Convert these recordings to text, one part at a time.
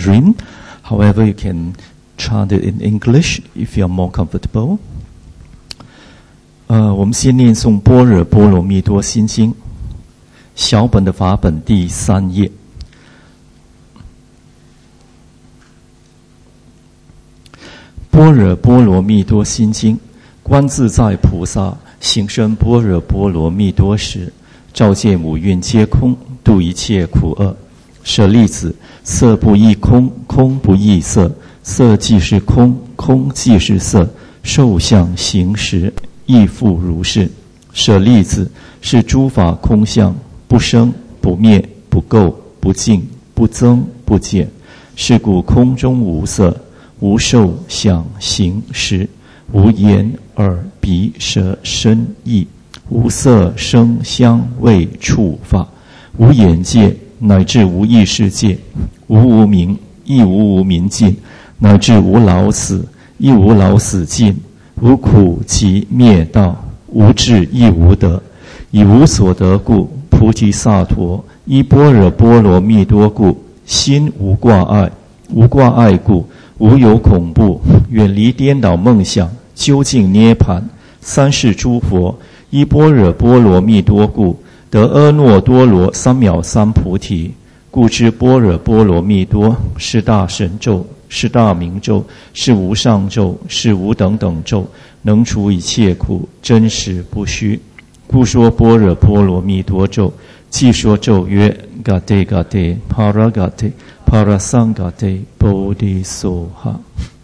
Mandarin. However, you can chant it in English if you are more comfortable. 我们先念诵般若波罗蜜多心经，小本的法本第3页。般若波罗蜜多心经，观自在菩萨行深般若波罗蜜多时，照见五蕴皆空，度一切苦厄。舍利子，色不异空，空不异色，色即是空，空即是色，受相行识亦复如是。舍利子，是诸法空相，不生不灭，不垢不净，不增不减。是故空中无色，无受想行识，无眼耳鼻舌身意，无色声香味触法，无眼界，乃至无意识界，无明亦无明尽，乃至无老死亦无老死尽，无苦集灭道，无智亦无得。以无所得故，菩提萨埵依般若波罗蜜多故，心无挂碍，无挂碍故，无有恐怖，远离颠倒梦想，究竟涅槃。三世诸佛依般若波罗蜜多故，得阿耨多罗三藐三菩提。故知般若波罗蜜多是大神咒，是大明咒，是无上咒，是无等等咒，能除一切苦，真实不虚。故说般若波罗蜜多咒，即说咒曰 Gate Gate Paragate Parasangate Bodhisoha。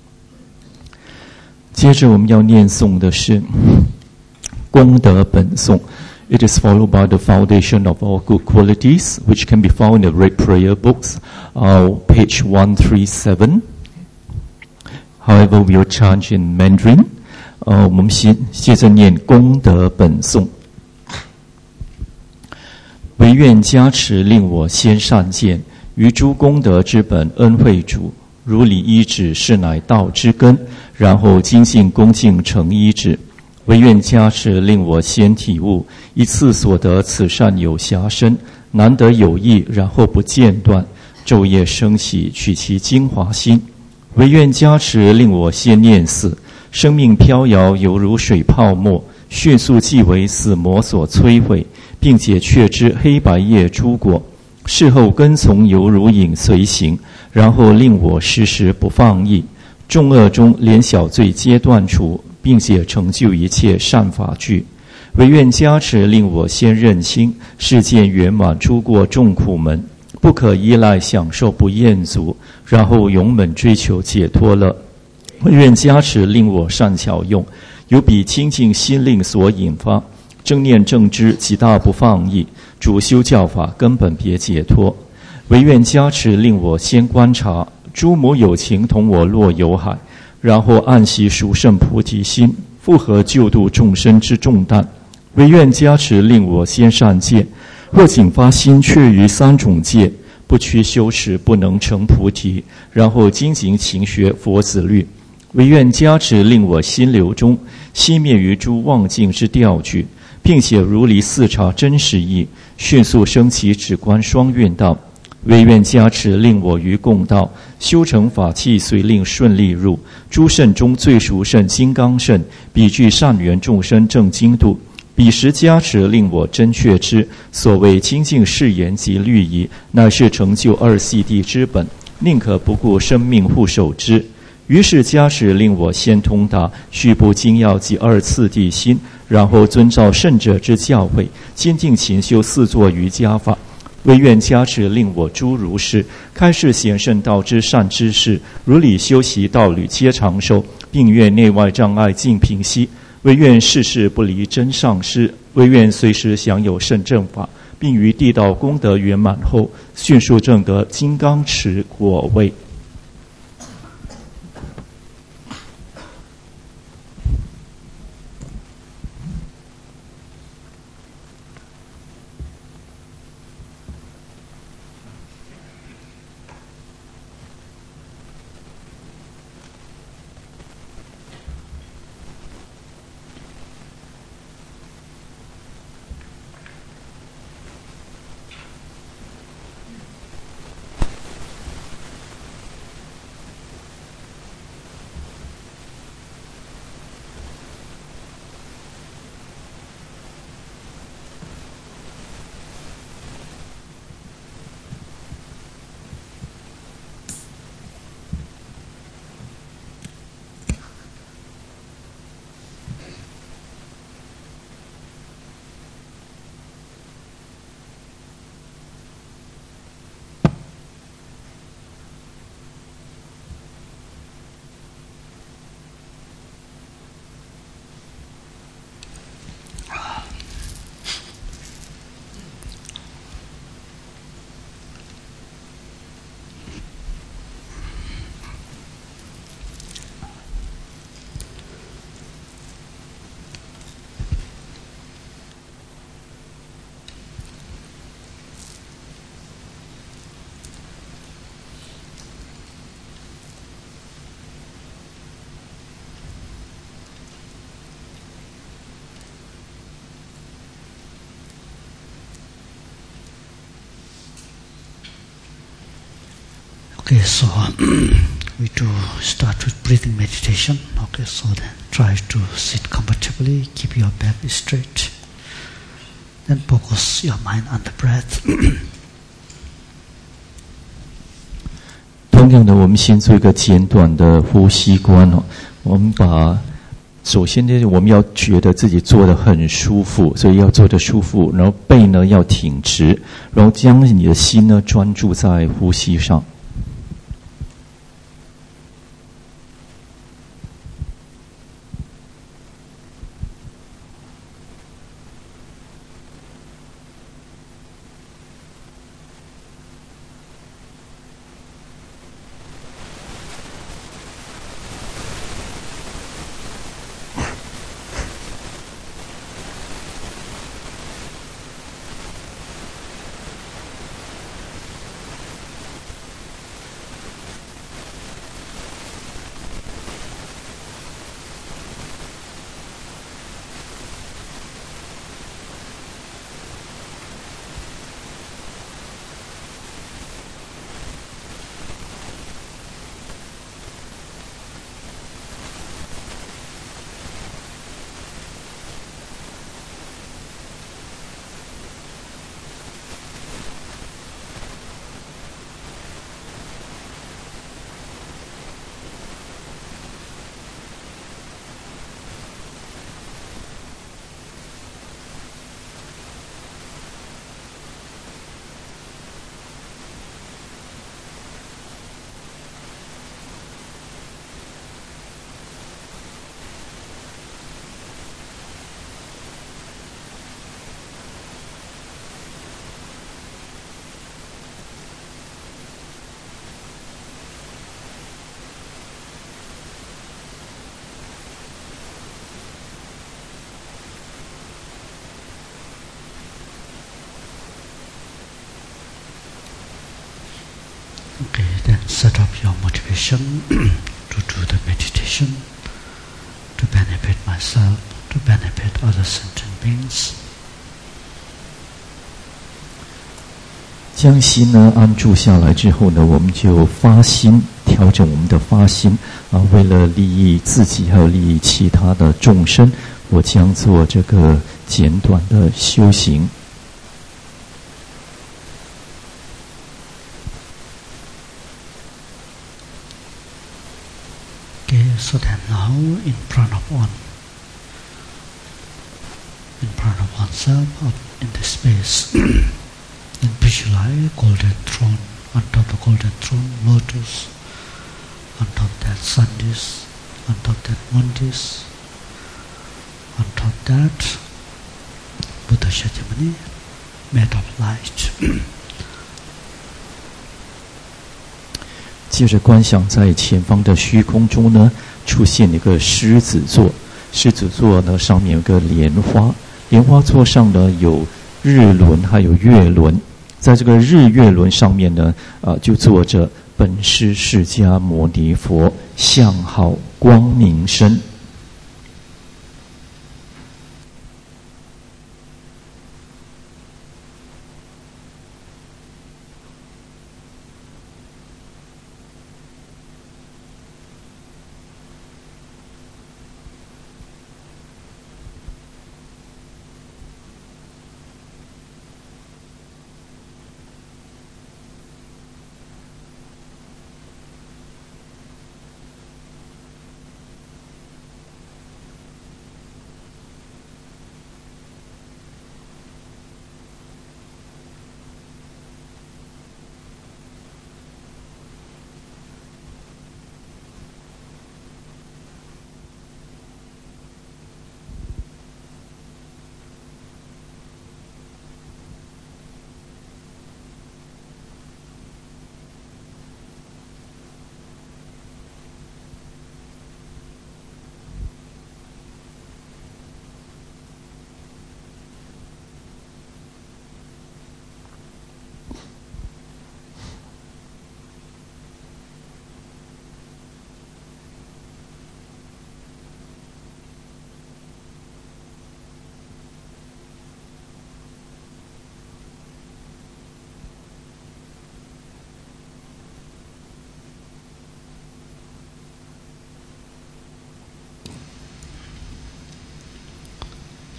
接着我们要念诵的是功德本颂。 It is followed by the foundation of all good qualities, which can be found in the Red Prayer books, page 137. However, we will chant in Mandarin. 我们接着念功德本颂。 唯愿加持，令我先善见，于诸功德之本恩惠主，如理依止，是乃道之根。然后精进恭敬诚依止。唯愿加持，令我先体悟，一次所得此善有暇身，难得有益，然后不间断，昼夜升起，取其精华心。唯愿加持，令我先念死，生命飘摇，犹如水泡沫，迅速即为死魔所摧毁，并且确知黑白业诸果，事后跟从犹如影随行，然后令我时时不放逸，众恶中连小罪皆断除，并且成就一切善法具。唯愿加持，令我先认清世间圆满诸过众苦门，不可依赖享受不厌足，然后勇猛追求解脱乐。唯愿加持，令我善巧用，由彼清净心令所引发，正念正知，极大不放逸，主修教法，根本别解脱。唯愿加持，令我先观察诸母有情同我落有海，然后暗习殊胜菩提心，复合救度众生之重担。唯愿加持，令我先善戒，若仅发心却于3种戒，不屈修持，不能成菩提，然后精进勤学佛子律。唯愿加持，令我心流中熄灭于诸妄境之调具，并且如离4察真实义，迅速升起止观双运道。唯愿加持，令我于共道修成法器，随令顺利入诸圣中最殊胜金刚圣，彼具善缘众生正精度。彼时加持，令我真确知所谓清净誓言及律仪，乃是成就2悉地之本，宁可不顾生命护守之。于是加持，令我先通达须部精要及2次第心，然后遵照圣者之教诲，坚定勤修4座瑜伽法。唯愿加持，令我诸如是开示显圣道之善知识，如理修习道侣皆长寿，并愿内外障碍尽平息。唯愿世世不离真上师，唯愿随时享有圣正法，并于地道功德圆满后，迅速证得金刚持果位。 Okay, so we do start with breathing meditation. Okay, so then try to sit comfortably, keep your back straight. Then focus your mind on the breath. 同样的，我们先做一个简短的呼吸观哦。我们首先呢，我们要觉得自己坐得很舒服，所以要坐得舒服，然后背呢要挺直，然后将你的心呢专注在呼吸上。 Okay, then set up your motivation to do the meditation, to benefit myself, to benefit other sentient beings. 将心呢安住下来之后呢，我们就发心，调整我们的发心啊，为了利益自己，还有利益其他的众生，我将做这个简短的修行。 Okay, so then now in front of oneself, up in the space, then visualize golden throne. On top of the golden throne, lotus. On top of that, sun disk. On top of that, moon disk. On top of that, Buddha Shakyamuni, made of light. 接着观想在前方的虚空中呢，出现一个狮子座。狮子座呢上面有个莲花，莲花座上呢有日轮还有月轮。在这个日月轮上面呢，就坐着本师释迦牟尼佛，相好光明身。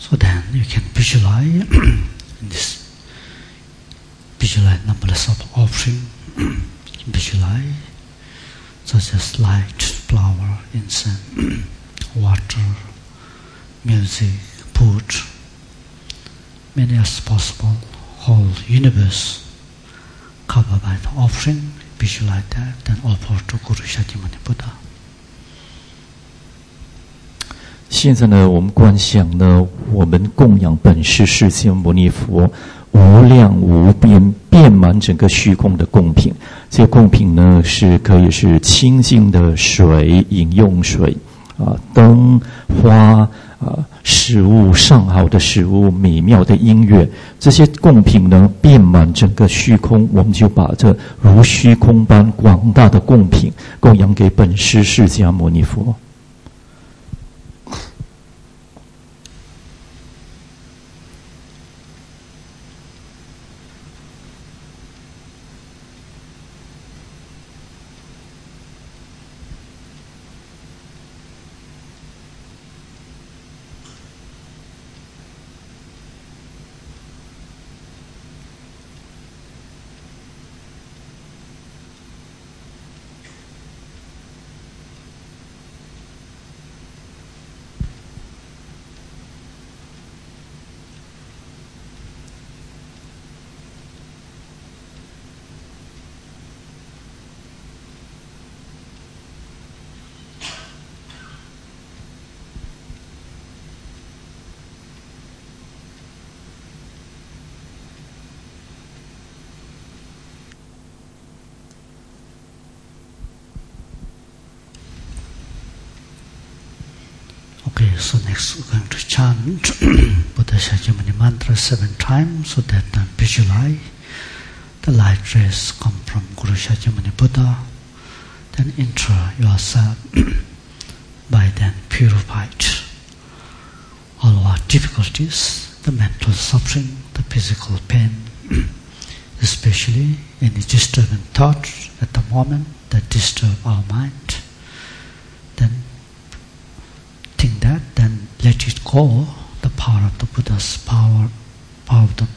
So then you can visualize in this visualize numberless of offering, visualize such as light, flower, incense, water, music, food, many as possible, whole universe covered by the offering, visualize that, then offer to Guru Shakyamuni Buddha. 现在呢，我们观想呢，我们供养本师释迦牟尼佛无量无边、遍满整个虚空的供品。这些供品呢，是可以是清净的水、饮用水灯、花食物、上好的食物、美妙的音乐，这些供品呢，遍满整个虚空。我们就把这如虚空般广大的供品供养给本师释迦牟尼佛。 Okay, so next we're going to chant Buddha Shakyamuni mantra 7 times, so that then visualize the light rays come from Guru Shakyamuni Buddha, then enter yourself by then purified all our difficulties, the mental suffering, the physical pain, especially any disturbing thoughts at the moment that disturb our mind. Then think that, then let it go, the power of the Buddha's power of the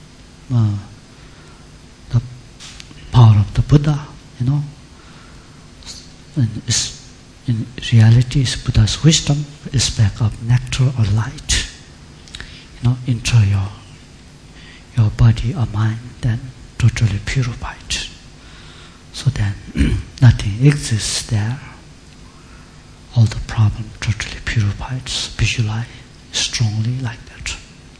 power of the Buddha, in reality is Buddha's wisdom, aspect of nectar or light, enter your body or mind, then totally purified. So then nothing exists there. All the problem totally purified, visualize strongly like that.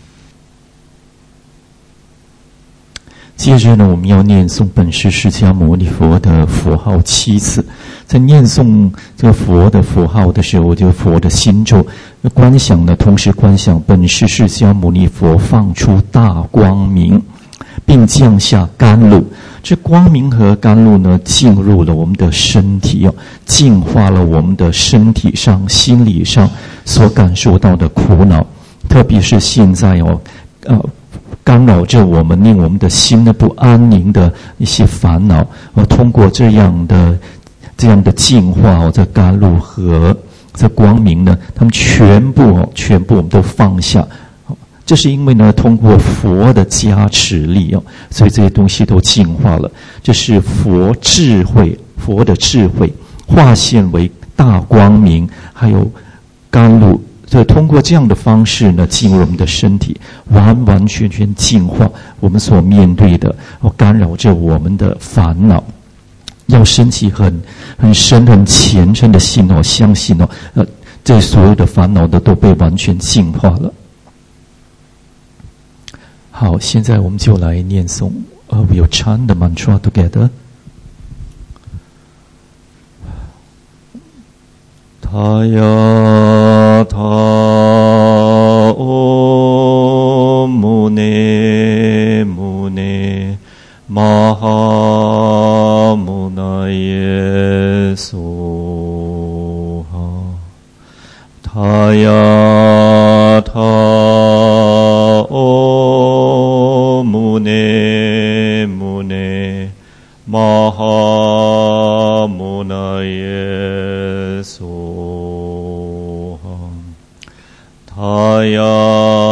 接着呢，我们要念诵本师释迦牟尼佛的佛号7次。在念诵这个佛的佛号的时候，就佛的心咒观想呢，同时观想本师释迦牟尼佛放出大光明，并降下甘露。这光明和甘露呢，进入了我们的身体净化了我们的身体上、心理上所感受到的苦恼，特别是现在干扰着我们，令我们的心呢不安宁的一些烦恼，通过这样的净化，这甘露和这光明呢，他们全部我们都放下。这是因为呢，通过佛的加持力所以这些东西都净化了。这是佛的智慧化现为大光明，还有甘露。所以通过这样的方式呢，进入我们的身体，完完全全净化我们所面对的干扰着我们的烦恼。要升起很深很虔诚的心相信这所有的烦恼都被完全净化了。好，现在我们就来念诵。We'll chant the mantra together. 他呀他哦姆内姆内玛哈姆那耶梭哈。他呀他哦姆内姆内玛哈姆那耶。 他呀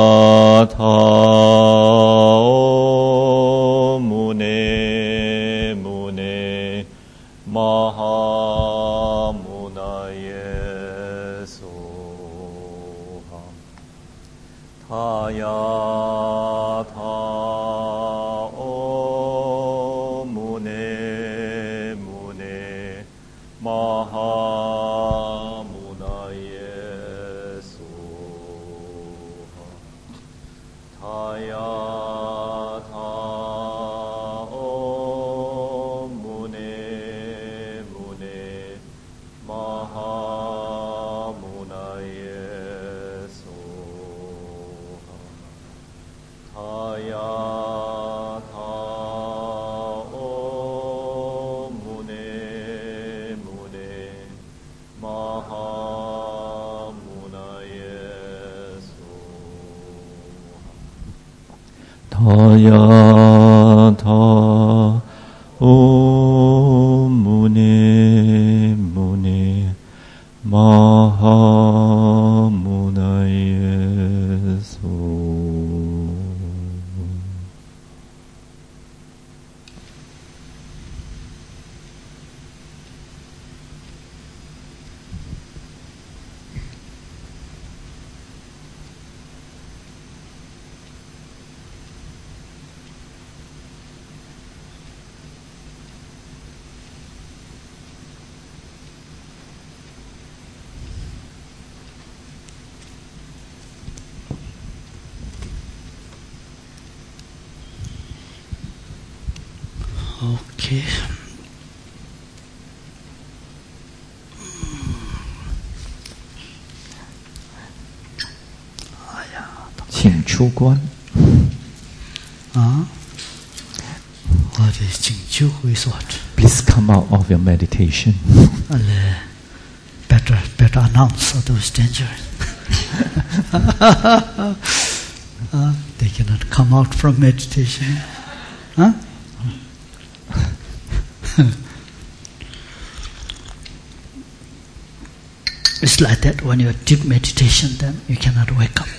Mahamunaya Soham Tayatha O Mune Mune Mahamunaya Soham Tayatha O Mune Mune Mahamunaya Soham Tayatha O Mune Mune Mahamunaya Soham Tayatha O Mune Mune Mahamunaya Soham. Okay. 请出关。 What is 请出 is what? Please come out of your meditation. Better announce, otherwise dangerous. They cannot come out from meditation. It's like that when you're deep meditation, then you cannot wake up.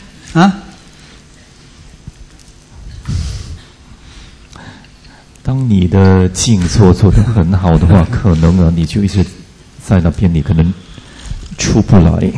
当你的静坐做得很好的话，可能呢，你就一直在那边，你可能出不来。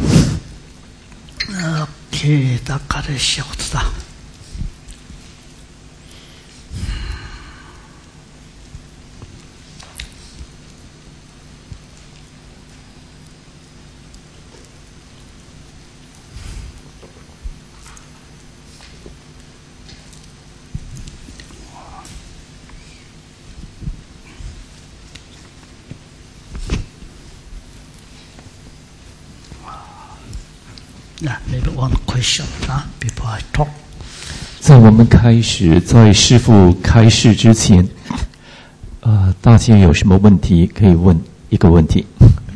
OK， 大概的晓得的。Maybe one question before I talk. 在我们开始，在师父开示之前，大家有什么问题可以问一个问题。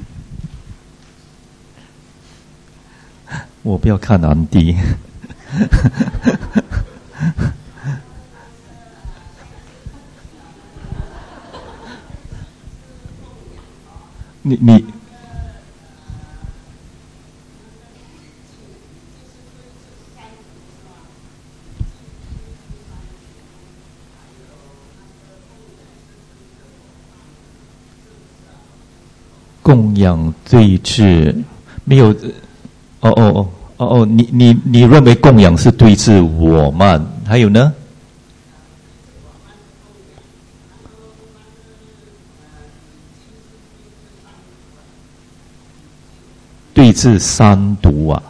我不要看安迪。你。供养对治没有你认为供养是对治我慢，还有呢？对治三毒啊？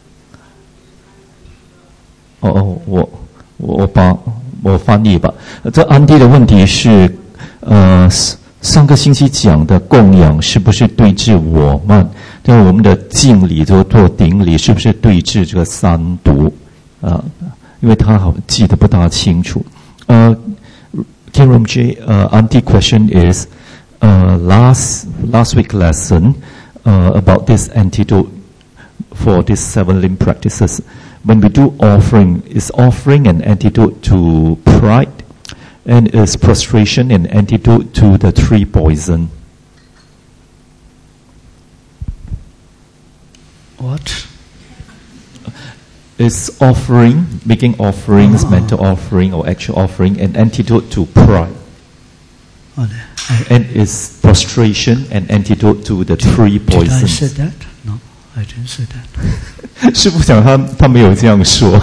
我翻译吧。这安迪的问题是上个星期讲的供养是不是对治我慢？在我们的敬礼做顶礼，是不是对治这个三毒？因为他好记得不大清楚。Kiram J, Auntie question is last week lesson about this antidote for these 7 limb practices. When we do offering, is offering an antidote to pride? And is prostration an antidote to the 3 poison? What? Is offering, making offerings, mental offering or actual offering, an antidote to pride? And is prostration an antidote to the three Did I poisons? say that? No, I didn't say that. 师父讲他没有这样说。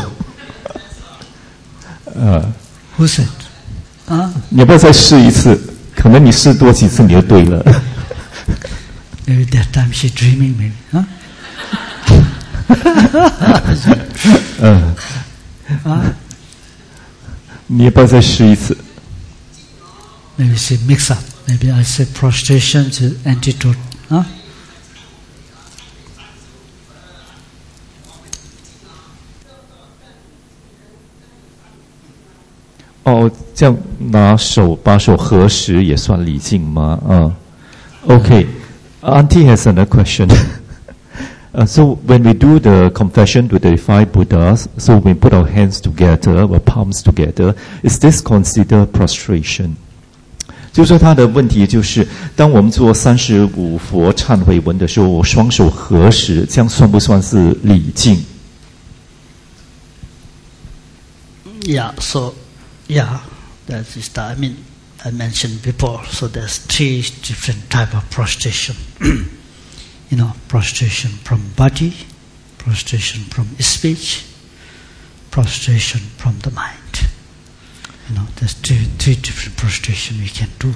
Who said? 你要不要再试一次？可能你试多几次你就对了。 Maybe that time she dreaming, maybe, huh? 你要不要再试一次？ Maybe she mix up. Maybe I say prostration to antidote, huh? 哦，这样把手合十也算礼敬吗？Okay. Auntie has another question. So when we do the confession to the five Buddhas, so we put our hands together, our palms together, is this considered prostration? 就是说他的问题就是，当我们做35佛忏悔文的时候，我双手合十，这样算不算是礼敬？ Yeah, so, yeah, that is the, I mean, I mentioned before, so there's 3 different type of prostration. You know, prostration from body, prostration from speech, prostration from the mind. You know, there's three different prostration we can do.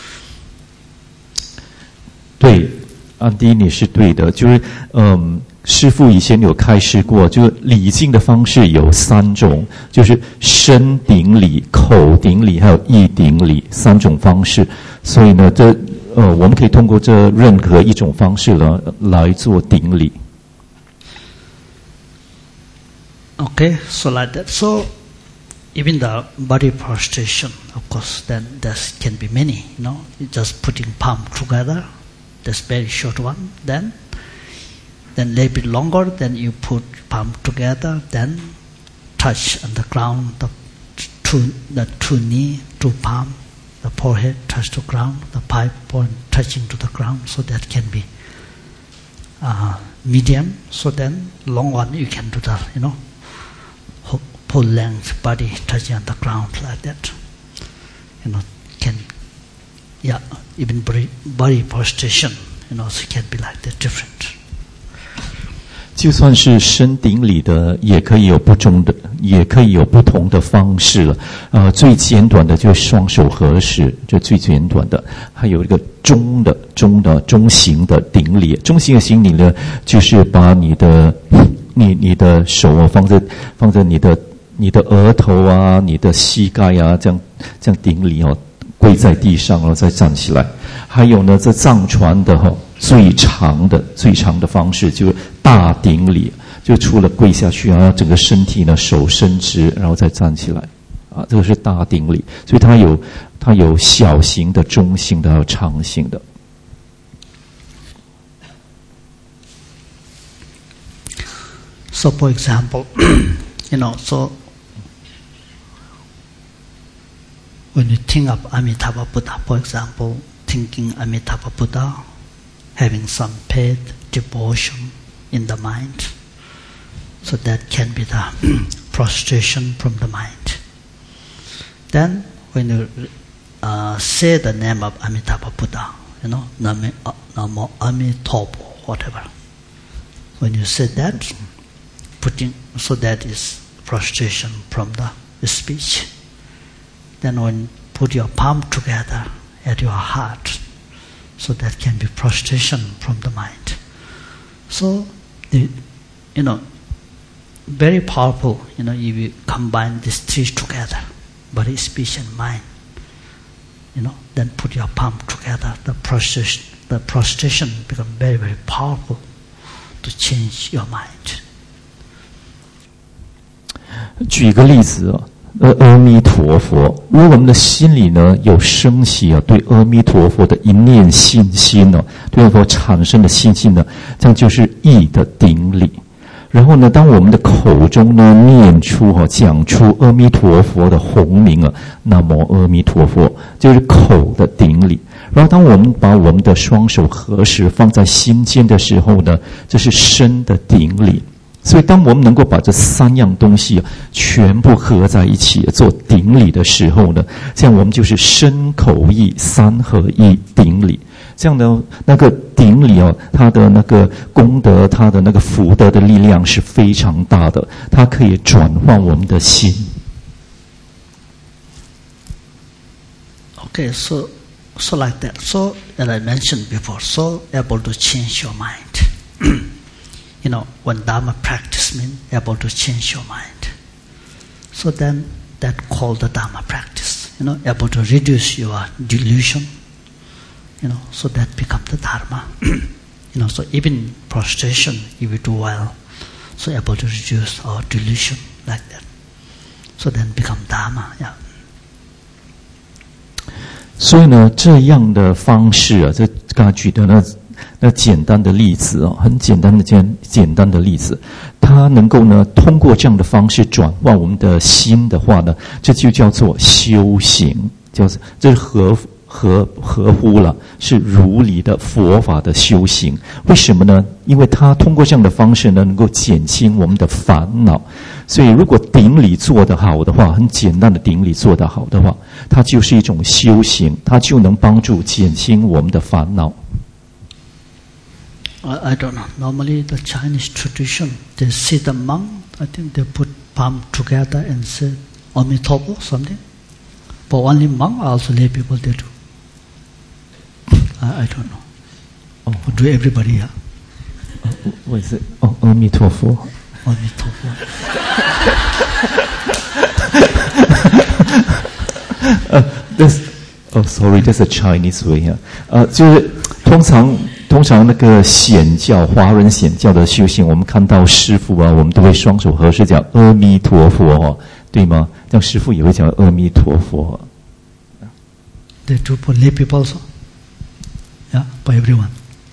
对，安迪你是对的，就是师父以前有开示过，就是礼敬的方式有3种，就是身顶礼、口顶礼还有意顶礼3种方式。所以呢，我们可以通过这任何一种方式呢来做顶礼。 Okay, so like that. So even the body prostration, of course, then there can be many. You know, just putting palm together. That's very short one. Then a little bit longer. Then you put palm together. Then touch on the ground. The two knee, 2 palm. The forehead touch the ground, the 5 point touching to the ground, so that can be medium. So then long one you can do that, you know, full length body touching on the ground like that. You know, can, yeah, even body prostration, you know, so it can be like that different. 就算是身顶礼的，也可以有不同的方式了。最简短的就是双手合十，这最简短的。还有一个中型的顶礼。中型的顶礼呢，就是把你的手放在你的额头啊、你的膝盖啊，这样顶礼哦，跪在地上然后再站起来。还有呢，这藏传的最长的方式就是大顶礼，就除了跪下去，然后整个身体呢手伸直，然后再站起来，这个是大顶礼。所以它有小型的、中型的，还有长型的。 So, for example, you know, so when you think of Amitabha Buddha, for example, thinking Amitabha Buddha, having some faith, devotion in the mind, so that can be the prostration from the mind. Then, when you say the name of Amitabha Buddha, you know, Namo Amitabha, whatever. When you say that, so that is prostration from the speech. Then when you put your palm together at your heart, so that can be prostration from the mind. So, you know, very powerful, you know, if you combine these 3 together, body, speech and mind, you know, then put your palm together, the prostration becomes very, very powerful to change your mind. 举一个例子阿弥陀佛，如果我们的心里呢有升起对阿弥陀佛的一念信心对阿弥陀佛产生的信心呢，这样就是意的顶礼。然后呢，当我们的口中呢念出讲出阿弥陀佛的洪名那么阿弥陀佛就是口的顶礼。然后当我们把我们的双手合十放在心间的时候呢，这是身的顶礼。 所以当我们能够把这三样东西全部合在一起做顶礼的时候呢，这样我们就是身口意三合一顶礼。这样的那个顶礼它的那个功德，它的那个福德的力量是非常大的，它可以转换我们的心。 Okay, so like that. So as I mentioned before, so able to change your mind. When Dharma practice means able to change your mind. So then that called the Dharma practice. Able to reduce your delusion. So that becomes the Dharma. So even prostration, if we do well, so able to reduce our delusion like that. So then become Dharma. Yeah. 所以呢，这样的方式啊，这刚才举的那简单的例子啊，很简单的例子，它能够呢通过这样的方式转换我们的心的话呢，这就叫做修行，这是合乎了，是如理的佛法的修行。为什么呢？因为它通过这样的方式呢，能够减轻我们的烦恼。所以如果顶礼做得好的话，很简单的顶礼做得好的话，它就是一种修行，它就能帮助减轻我们的烦恼。 I don't know. Normally the Chinese tradition, they see the monk, I think they put palm together and say Amithobo something. But only monk, also lay people they do. I don't know. But do everybody here? What is it? Amitofo. Amithobo. Sorry, that's a Chinese way. 就是通常那个显教，华人显教的修行，我们看到师父啊，我们都会双手合十讲阿弥陀佛，对吗？这样师父也会讲阿弥陀佛。 They do for lay people also. Yeah, for everyone.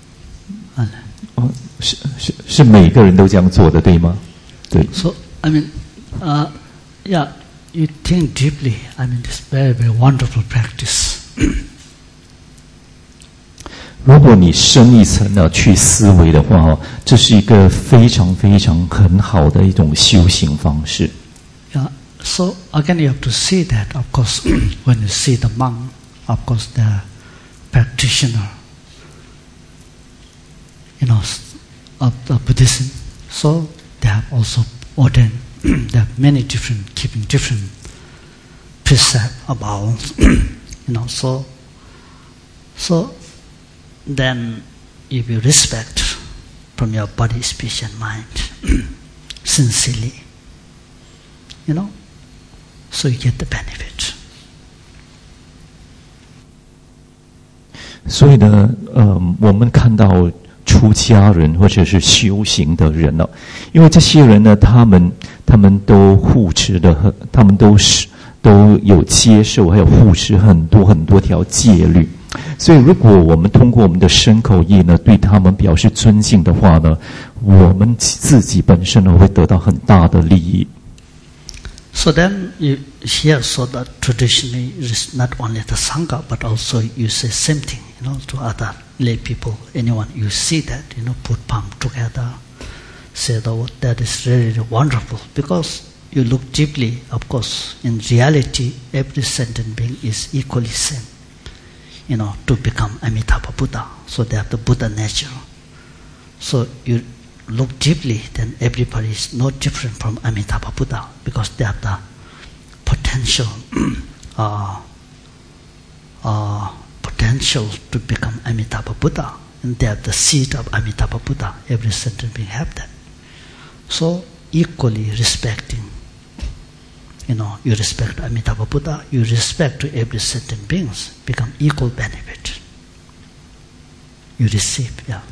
是每个人都这样做的，对吗？对。 So I mean, yeah, you think deeply. I mean, it's very, very wonderful practice. 如果你深一层的去思维的话，这是一个非常非常很好的一种修行方式。 Yeah. So again, you have to see that. Of course, when you see the monk, of course, the practitioner, of the Buddhism. So they have also ordained. They have many different, keeping different precepts about, So then, if you respect from your body, speech, and mind sincerely, so you get the benefit. 所以呢，我们看到出家人或者是修行的人呢，因为这些人呢，他们都护持的，他们都有接受，还有护持很多条戒律。所以，如果我们通过我们的身口意呢，对他们表示尊敬的话呢，我们自己本身呢会得到很大的利益。 So then you hear so that traditionally it is not only the Sangha, but also you say same thing, to other lay people, anyone. You see that, put palm together, say the word. That is really wonderful because you look deeply. Of course, in reality, every sentient being is equally same. To become Amitabha Buddha. So they have the Buddha nature. So you look deeply, then everybody is no different from Amitabha Buddha because they have the potential to become Amitabha Buddha. And they have the seed of Amitabha Buddha. Every sentient being have that. So equally respecting. You respect Amitabha Buddha, you respect to every sentient beings, become equal benefit. You receive, yeah.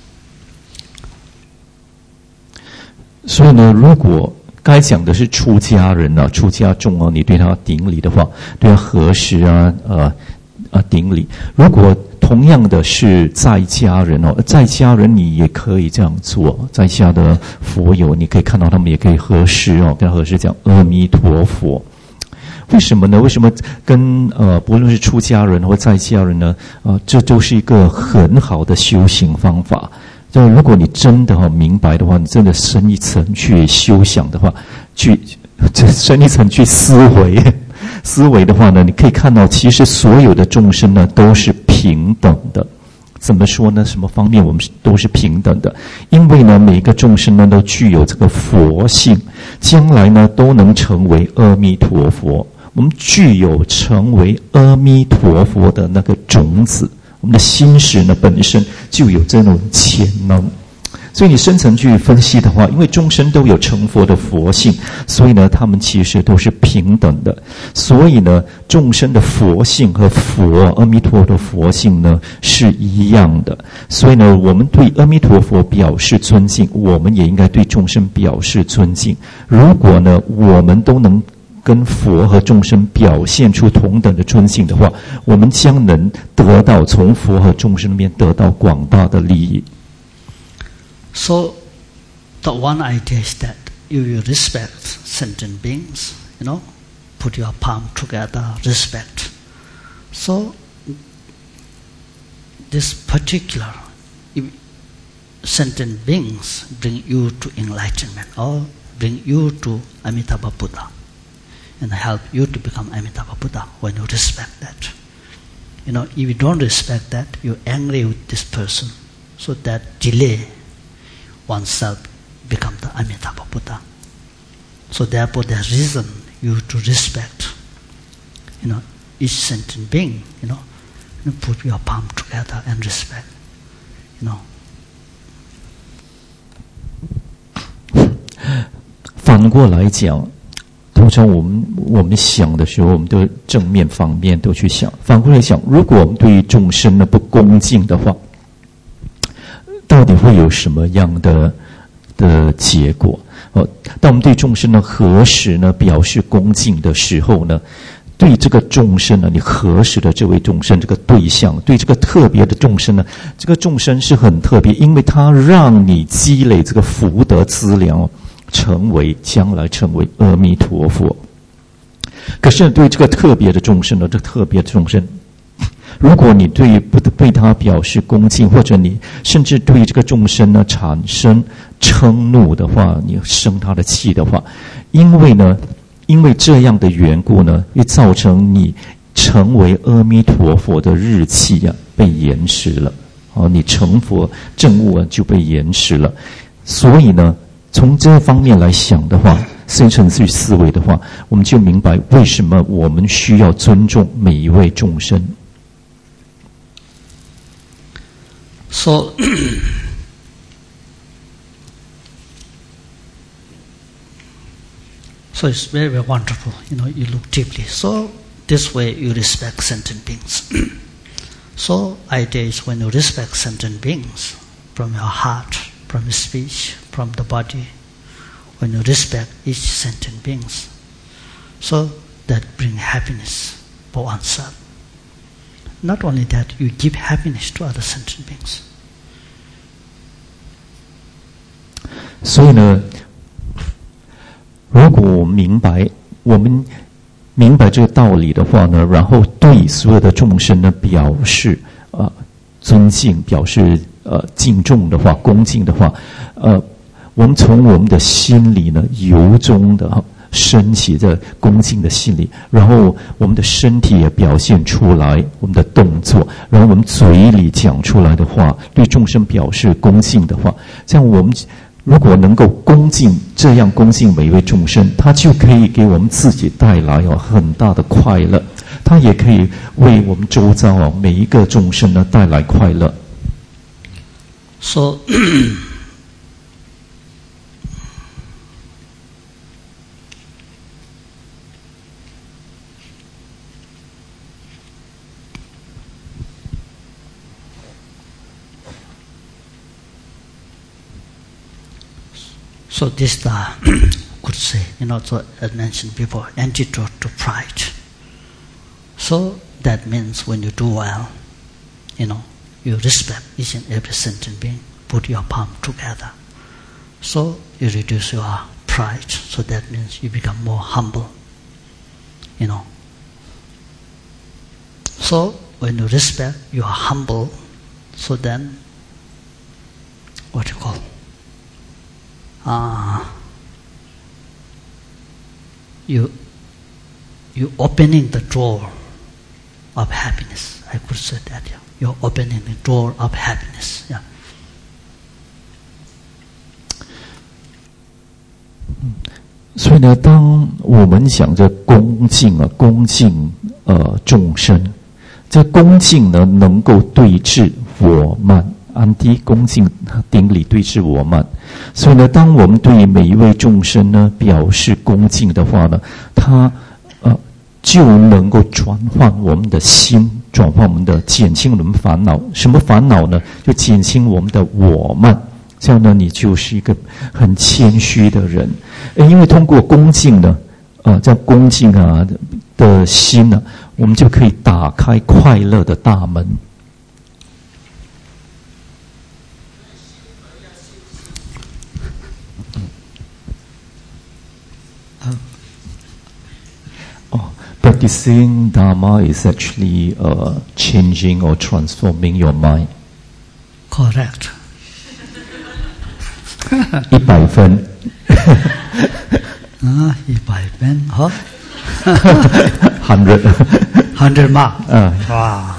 所以呢，如果该讲的是出家人啊、出家众啊，你对他顶礼的话，对他合十顶礼。如果同样的是在家人哦，在家人你也可以这样做。在下的佛友，你可以看到他们也可以合十哦，跟他合十讲阿弥陀佛。为什么呢？为什么跟不论是出家人或在家人呢？这都是一个很好的修行方法。 就如果你真的明白的话，你真的深一层去修想的话，深一层去思维的话呢，你可以看到，其实所有的众生呢都是平等的。怎么说呢？什么方面我们都是平等的？因为呢，每个众生呢都具有这个佛性，将来呢都能成为阿弥陀佛。我们具有成为阿弥陀佛的那个种子，我们的心识呢本身就有这种潜能。所以你深层去分析的话，因为众生都有成佛的佛性，所以呢他们其实都是平等的。所以呢众生的佛性和阿弥陀的佛性呢是一样的。所以呢我们对阿弥陀佛表示尊敬，我们也应该对众生表示尊敬。如果呢我们都能跟佛和众生表现出同等的尊敬的话，我们将能得到从佛和众生那边得到广大的利益。 So, the one idea is that you respect sentient beings, put your palm together, respect. So, this particular sentient beings bring you to enlightenment or bring you to Amitabha Buddha and help you to become Amitabha Buddha when you respect that. If you don't respect that, you're angry with this person. So that delay oneself become the Amitabha Buddha. So therefore there's reason you to respect, each sentient being, put your palm together and respect, 反过来讲，通常我们想的时候，我们都正面反面都去想。反过来讲，如果我们对于众生呢不恭敬的话，到底会有什么样的结果？当我们对众生呢何时呢表示恭敬的时候呢，对这个众生呢，你何时的这位众生这个对象，对这个特别的众生呢，这个众生是很特别，因为他让你积累这个福德资粮，将来成为阿弥陀佛。可是对这个特别的众生呢，这特别的众生，如果你不对他表示恭敬，或者你甚至对这个众生呢产生嗔怒的话，你生他的气的话，因为这样的缘故呢，会造成你成为阿弥陀佛的日期被延迟了。你成佛证悟就被延迟了。所以呢，从这方面来想的话，深层去思维的话，我们就明白为什么我们需要尊重每一位众生。 So, so it's very, very wonderful. You look deeply. So this way you respect sentient beings. So idea is when you respect sentient beings from your heart, from your speech, from the body, when you respect each sentient beings, so that bring happiness for oneself. Not only that, you give happiness to other sentient beings. 所以呢，如果我们明白这个道理的话呢，然后对所有的众生呢表示尊敬，表示敬重的话，恭敬的话，我们从我们的心里呢由衷的升起这恭敬的心理，然后我们的身体也表现出来我们的动作，然后我们嘴里讲出来的话，对众生表示恭敬的话，这样我们如果能够这样恭敬每一位众生，他就可以给我们自己带来很大的快乐，他也可以为我们周遭每一个众生呢带来快乐。 So So this could say, so as mentioned before, antidote to pride. So that means when you do well, you respect each and every sentient being, put your palm together. So you reduce your pride. So that means you become more humble. So when you respect, you are humble. So then what you call, you opening the door of happiness. I could say that. Yeah. You're opening the door of happiness. Yeah. 所以呢，当我们想着恭敬众生，这恭敬呢能够对治我慢，安低恭敬顶礼对治我慢。所以呢，当我们对每一位众生呢表示恭敬的话呢，他就能够转换我们的心，转换我们的减轻我们烦恼。什么烦恼呢？就减轻我们的我慢。这样呢，你就是一个很谦虚的人。因为通过恭敬呢，这样恭敬的心呢，我们就可以打开快乐的大门。Practicing Dharma is actually changing or transforming your mind. Correct. 100分。 100分，好。100 mark。哇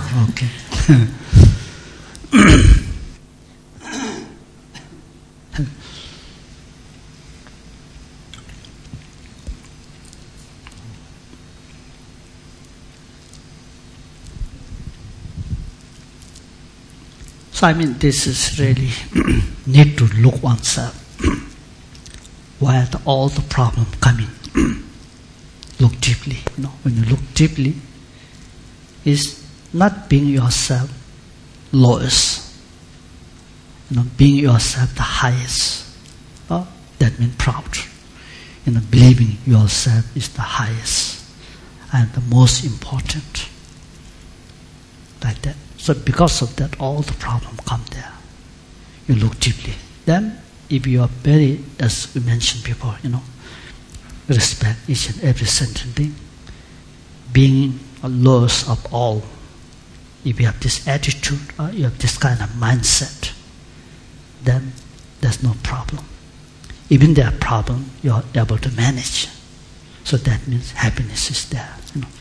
，OK。So I mean, this is really need to look oneself. Where all the problem coming? Look deeply. You know, when you look deeply, is not being yourself lowest. You know, being yourself the highest. That means proud. You know, believing yourself is the highest and the most important. Like that. So because of that, all the problem come there. You look deeply. Then, if you are very, as we mentioned before, you know, respect each and every sentient thing, being lowest of all. If you have this attitude, you have this kind of mindset, then there's no problem. Even there are problem, you are able to manage. So that means happiness is there. You know.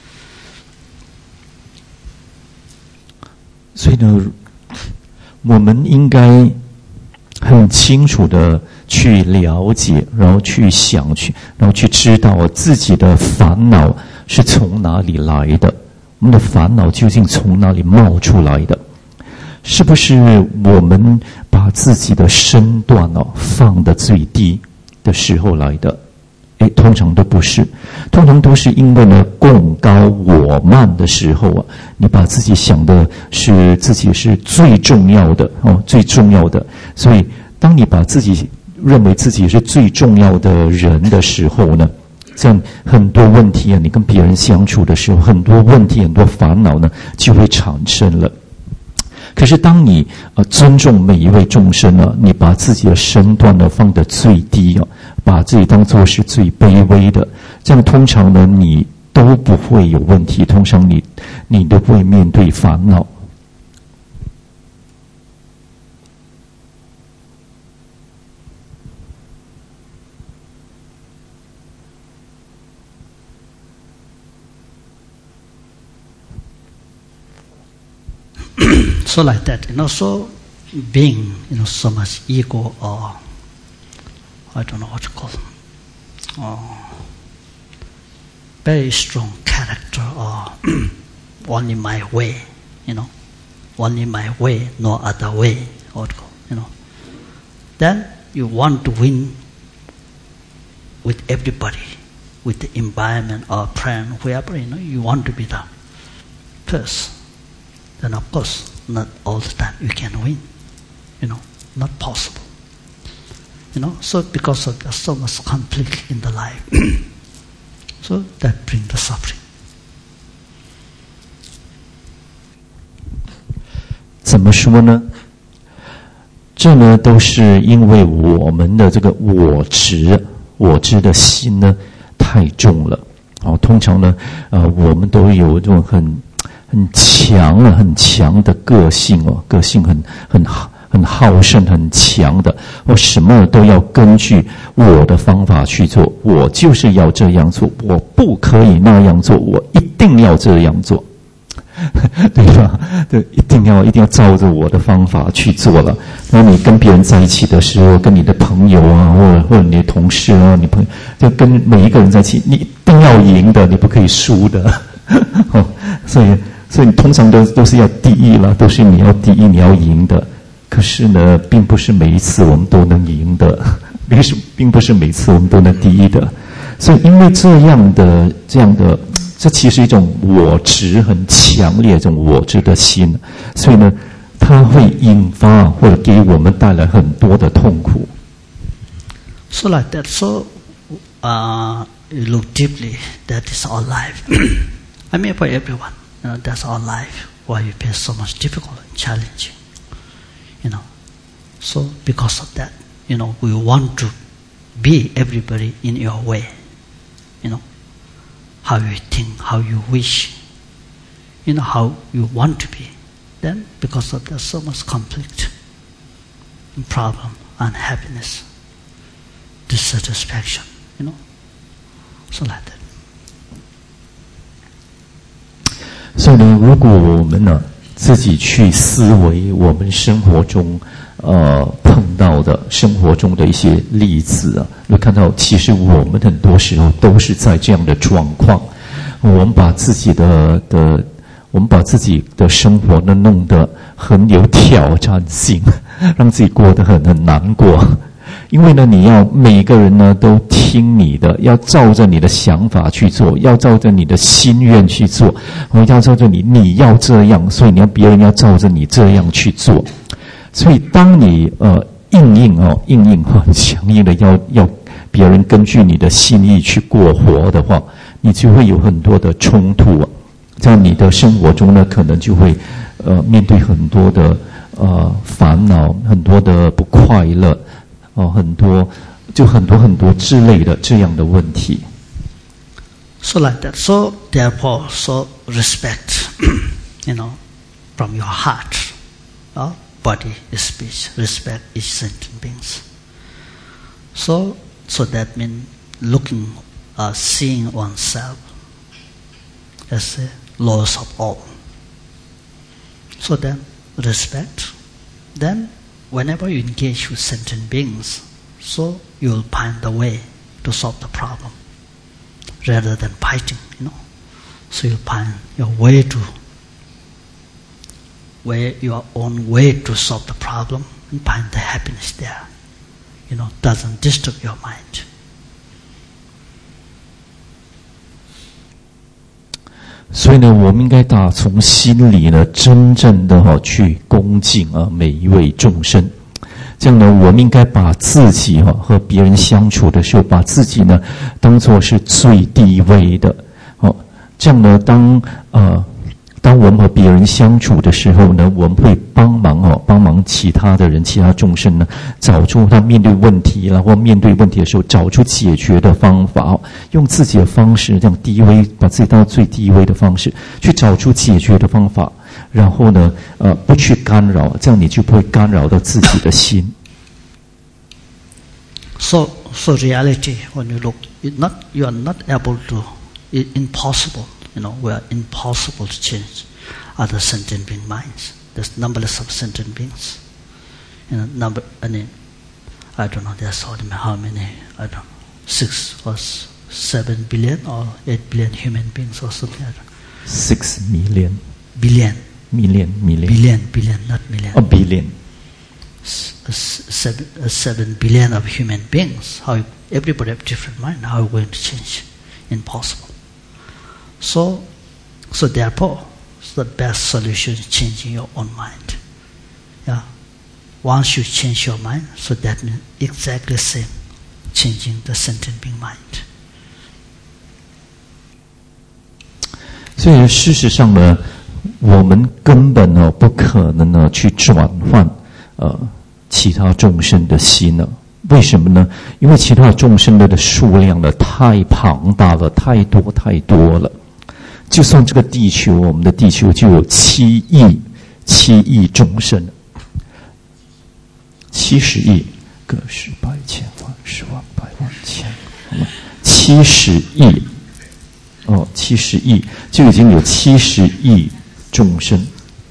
所以呢，我们应该很清楚的去了解，然后去想，然后去知道自己的烦恼是从哪里来的，我们的烦恼究竟从哪里冒出来的？是不是我们把自己的身段放得最低的时候来的？通常都不是，通常都是因为呢贡高我慢的时候你把自己想的是自己是最重要的最重要的。所以当你把自己认为自己是最重要的人的时候呢，这样很多问题你跟别人相处的时候，很多问题很多烦恼呢就会产生了。可是当你尊重每一位众生你把自己的身段放得最低把自己当作是最卑微的，这样通常呢你都不会有问题，通常你都不会面对烦恼。 So like that, you know, so being, you know, so much ego or I don't know what to call them, very strong character or only my way, you know, only my way, no other way, you know. Then you want to win with everybody, with the environment or friend, whoever, you know, you want to be the first. Then of course, not all the time you can win, you know, not possible. You know, so because of there's so much conflict in the life, so that brings the suffering. 怎么说呢？这呢都是因为我们的这个我执的心呢太重了。通常呢，我们都有这种很强的个性个性很很好胜、很强的，我什么都要根据我的方法去做，我就是要这样做，我不可以那样做，我一定要这样做。对吧？对，一定要照着我的方法去做了。那你跟别人在一起的时候，跟你的朋友啊，或者你的同事啊，你朋友就跟每一个人在一起，你一定要赢的，你不可以输的。所以你通常都是要第一了，都是你要第一，你要赢的。可是呢，并不是每一次我们都能赢的，并不是每次我们都能第一的。所以因为这样的。这其实一种我执很强烈，这种我执的心，所以呢，它会引发或者给我们带来很多的痛苦。 So like that, so you look deeply. That is our life. I mean, for everyone, that's our life. Why we face so much difficult and challenging, So because of that, we want to be everybody in your way, How you think, how you wish, how you want to be. Then, because of that, so much conflict, and problem, unhappiness, dissatisfaction, so like that. 所以呢，如果我们呢自己去思维我们生活中碰到的生活中的一些例子啊，会看到其实我们很多时候都是在这样的状况。我们把自己的生活呢弄得很有挑战性，让自己过得很难过。因为呢，你要每个人呢都听你的，要照着你的想法去做，要照着你的心愿去做，要照着你要这样，所以你要别人要照着你这样去做。所以当你硬硬很强硬的要别人根据你的心意去过活的话，你就会有很多的冲突在你的生活中呢，可能就会面对很多的烦恼，很多的不快乐，很多之类的这样的问题。 So like that. So therefore, so respect, from your heart, body, speech, respect each sentient beings. So that means looking, seeing oneself as the lowest of all. So then, respect. Then, whenever you engage with sentient beings, so you will find the way to solve the problem, rather than fighting. So you find your own way to solve the problem and find the happiness there. Doesn't disturb your mind. 所以呢，我们应该打从心里呢，真正的去恭敬每一位众生。这样呢，我们应该把自己和别人相处的时候，把自己呢当作是最低微的。这样呢，当我们和别人相处的时候呢，我们会帮忙其他的人、其他众生呢，找出他面对问题，然后面对问题的时候，找出解决的方法，用自己的方式，这样低微，把自己当最低微的方式，去找出解决的方法，然后呢，不去干扰，这样你就不会干扰到自己的心。 So reality, when you look, you are not able to, it's impossible. We are impossible to change other sentient being minds. There's numberless of sentient beings. I don't know, there's how many, 6 or 7 billion or 8 billion human beings or something. 6 million. Billion. Million. Billion, not million. Billion. 7 billion of human beings. How everybody have different mind. How are we going to change? Impossible. So therefore, the best solution is changing your own mind. Once you change your mind, so that means exactly the same, changing the sentient being mind. 所以事实上呢，我们根本不可能呢去转换其他众生的心呢。为什么呢？因为其他众生的数量呢太庞大了，太多了。就算这个地球，我们的地球就有7亿众生， 70亿个十百千万十万百万千万70亿70亿就已经有70亿众生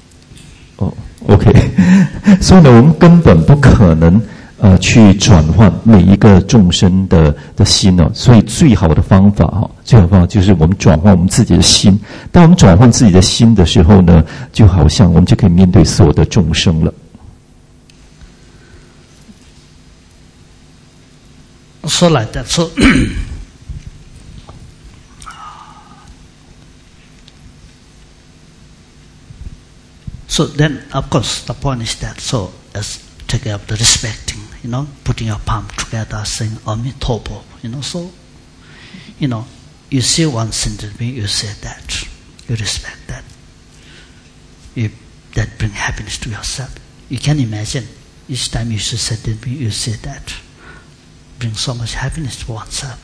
OK 所以呢我们根本不可能去转换每一个众生的心呢，所以最好的方法就是我们转换我们自己的心。当我们转换自己的心的时候呢，就好像我们就可以面对所有的众生了。 So like that. So then, of course, the point is that as take care of the respecting, putting your palm together, saying Amitabha, so, you see one sentence being, you say that, you respect that. That bring happiness to yourself. You can imagine, each time you should say that, you say that, bring so much happiness to oneself,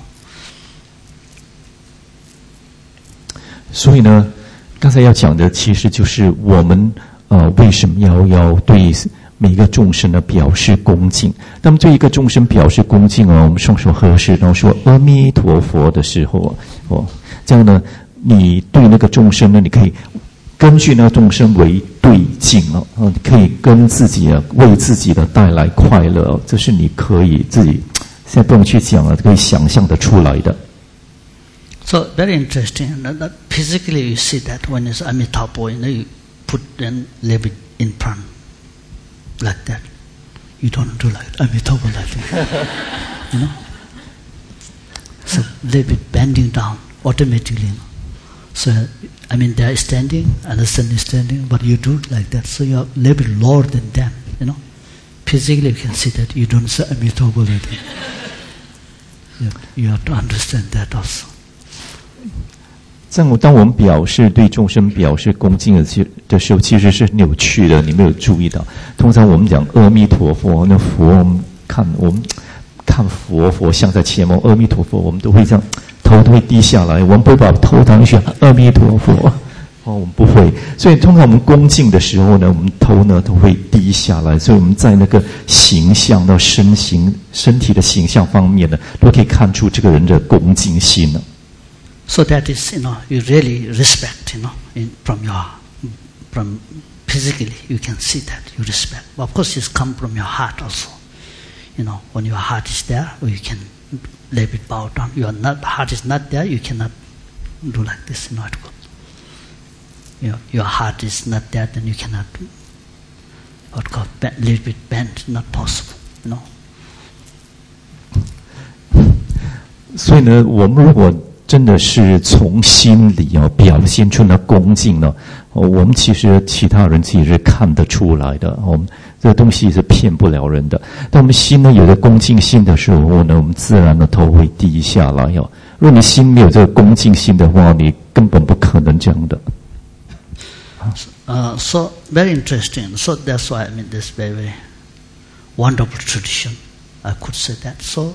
所以呢，刚才要讲的其实就是我们为什么要对每一个众生呢表示恭敬。那么对一个众生表示恭敬我们双手合十，然后说阿弥陀佛的时候这样呢，你对那个众生呢，你可以根据那个众生为对境可以跟自己为自己的带来快乐这是你可以自己现在不用去讲了，可以想象得出来的。 So very interesting. That physically you see that when it's Amitabha, you put and leave it in front like that. You don't do like Amitabha like that. So leave it bending down automatically. So they are standing and the sun is standing, but you do it like that. So you are a little bit lower than them. Physically you can see that you don't say Amitabha like that. You have to understand that also. 当我们对众生表示恭敬的时候，其实是扭曲的，你没有注意到。通常我们讲阿弥陀佛，那佛我们看佛像在前面，阿弥陀佛，我们都会这样，头都会低下来，我们不会把头躺下，阿弥陀佛。我们不会。所以通常我们恭敬的时候呢，我们头呢都会低下来，所以我们在那个形象到身体的形象方面呢，都可以看出这个人的恭敬心呢。 So that is, you really respect, from physically you can see that you respect. But of course, it's come from your heart also. When your heart is there, you can let it bow down. Your heart is not there, you cannot do like this. Your heart is not there, then you cannot. Little bit bent, not possible. 所以呢，我们如果真的是从心里表现出那恭敬呢，我们其实其他人其实是看得出来的，我们这个东西是骗不了人的。当我们心呢有了恭敬心的时候呢，我们自然的头会低下来如果你心没有这个恭敬心的话，你根本不可能这样的。 So very interesting. So that's why this very, very wonderful tradition. I could say that. So,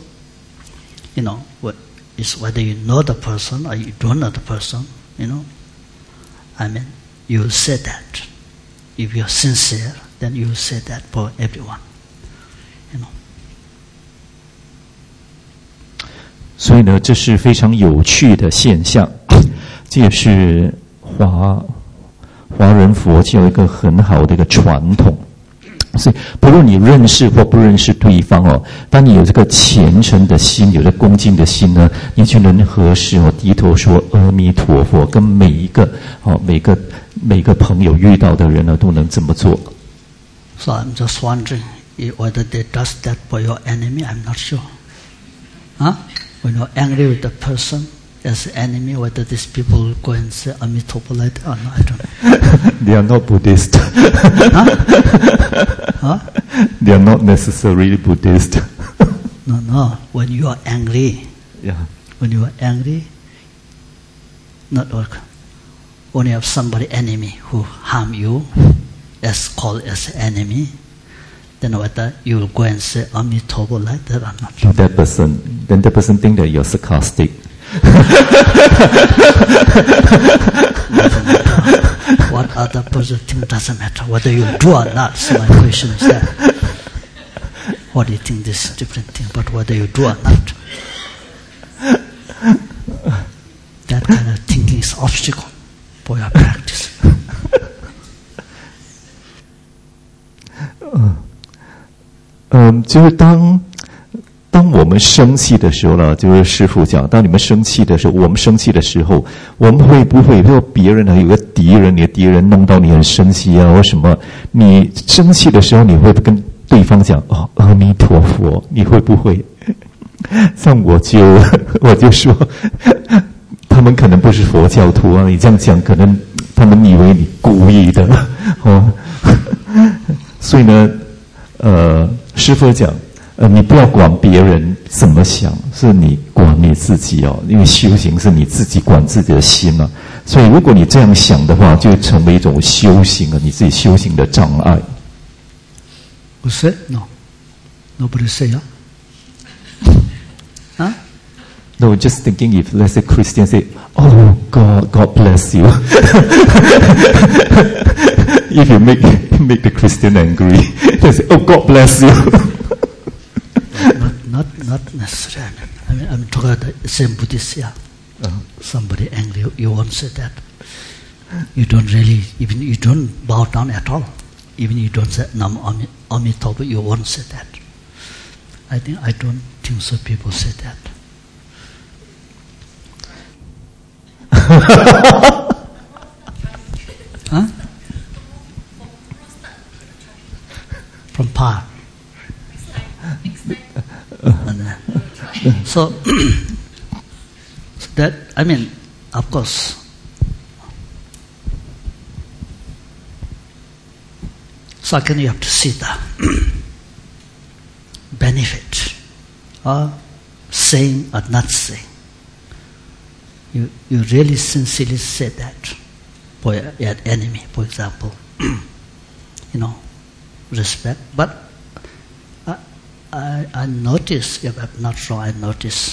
it's whether you know the person or you don't know the person, you will say that. If you're sincere, then you will say that for everyone, 所以呢，这是非常有趣的现象，这也是华人佛教一个很好的一个传统。所以不论你认识或不认识对方当你有这个虔诚的心，有这恭敬的心呢，你就能合适低头说阿弥陀佛，跟每一个朋友遇到的人呢都能这么做。 So I'm just wondering whether they does that for your enemy. I'm not sure. When you're angry with the person as an enemy, whether these people go and say Amitabha like that or not, I don't know. They are not Buddhist. They are not necessarily Buddhist. No. When you are angry, not work. When you have somebody enemy who harm you, as called as enemy, then whether you will go and say Amitabha like that or not. That person think that you're sarcastic. What other person think doesn't matter. Whether you do or not, so my question is that. What do you think? This is a different thing. But whether you do or not, that kind of thinking is obstacle for your practice. 就是当我们生气的时候呢，就是师父讲，当你们生气的时候，我们生气的时候，我们会不会说别人有个敌人，你的敌人弄到你很生气啊，或什么？你生气的时候，你会跟对方讲哦，阿弥陀佛，你会不会？像我就说，他们可能不是佛教徒啊，你这样讲，可能他们以为你故意的哦。所以呢，师父讲。你不要管别人怎么想，是你管你自己哦。因为修行是你自己管自己的心嘛，所以如果你这样想的话，就会成为一种修行啊，你自己修行的障碍。 Who said no? Nobody say yeah. Huh? No, just thinking if let's say Christian say, "Oh God bless you," if you make the Christian angry, they say, "Oh God bless you." Not necessarily. I mean, I'm talking about the same Buddhist. Yeah. Somebody angry, you won't say that. You don't really, even you don't bow down at all. Even you don't say Nam Amitabha, you won't say that. I don't think so. People say that. Huh? From Par. So that, I mean, of course, so again you have to see the benefit of saying or not saying. You really sincerely say that for your enemy, for example, respect. But I notice, if I'm not wrong, I notice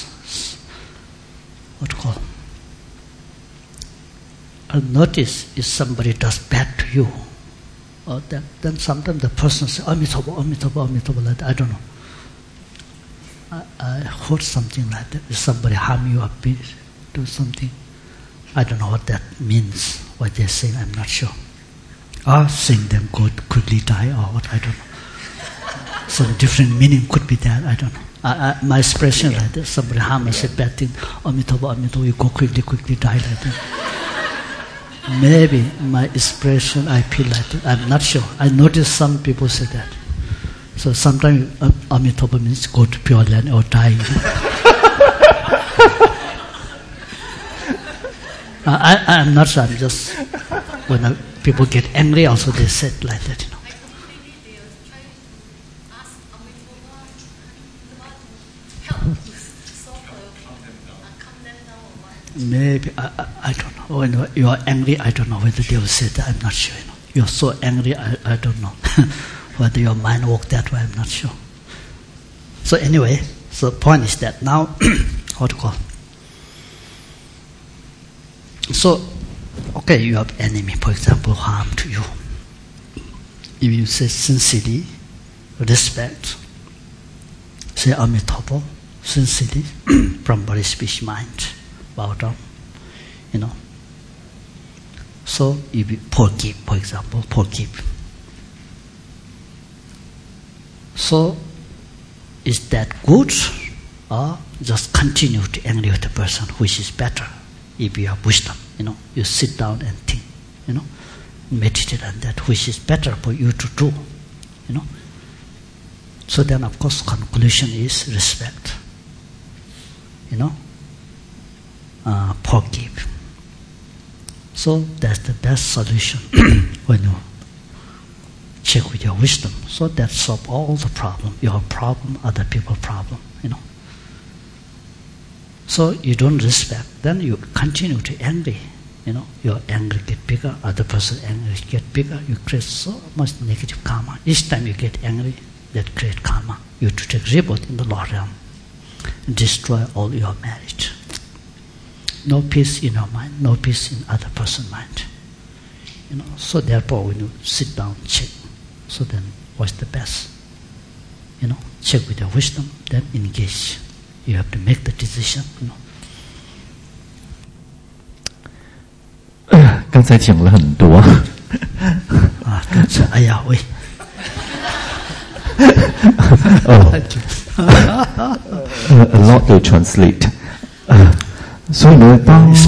I notice if somebody does bad to you, or then sometimes the person says, Amitabha, Amitabha, Amitabha, like that. I don't know. I heard something like that. If somebody harm you or do something, I don't know what that means, what they're saying, I'm not sure. Or saying them go quickly die, or what, I don't know. Some different meaning could be that, I don't know. My expression like that, somebody harm, I say bad thing, Amitabha, Amitabha, you go quickly die like that. Maybe my expression, I feel like that, I'm not sure. I notice some people say that. So sometimes Amitabha means go to Pure Land or die. I'm not sure, I'm just, when people get angry also they say it like that, Maybe, I don't know. When you are angry, I don't know whether they will say that, I'm not sure. You're so angry, I don't know. Whether your mind works that way, I'm not sure. So anyway, so the point is that now, how to call? So, okay, you have enemy, for example, harm to you. If you say sincerely, respect, say Amitabha, sincerely, from body, speech, mind, bow down, So if you forgive, for example, forgive. So is that good, or just continue to angry with the person, which is better? If you have wisdom, you sit down and think, meditate on that, which is better for you to do, So then, of course, conclusion is respect, forgive. So that's the best solution when you check with your wisdom. So that solves all the problem. Your problem, other people's problem, So you don't respect, then you continue to angry. Your anger get bigger, other person's anger get bigger. You create so much negative karma. Each time you get angry, that create karma. You have to take rebirth in the lower realm and destroy all your merit. No peace in your mind, no peace in other person's mind. So therefore, when you sit down, check. So then, what's the best? check with your wisdom, then engage. You have to make the decision. 刚才讲了很多。 哎呀喂。 A lot to translate. 所以呢，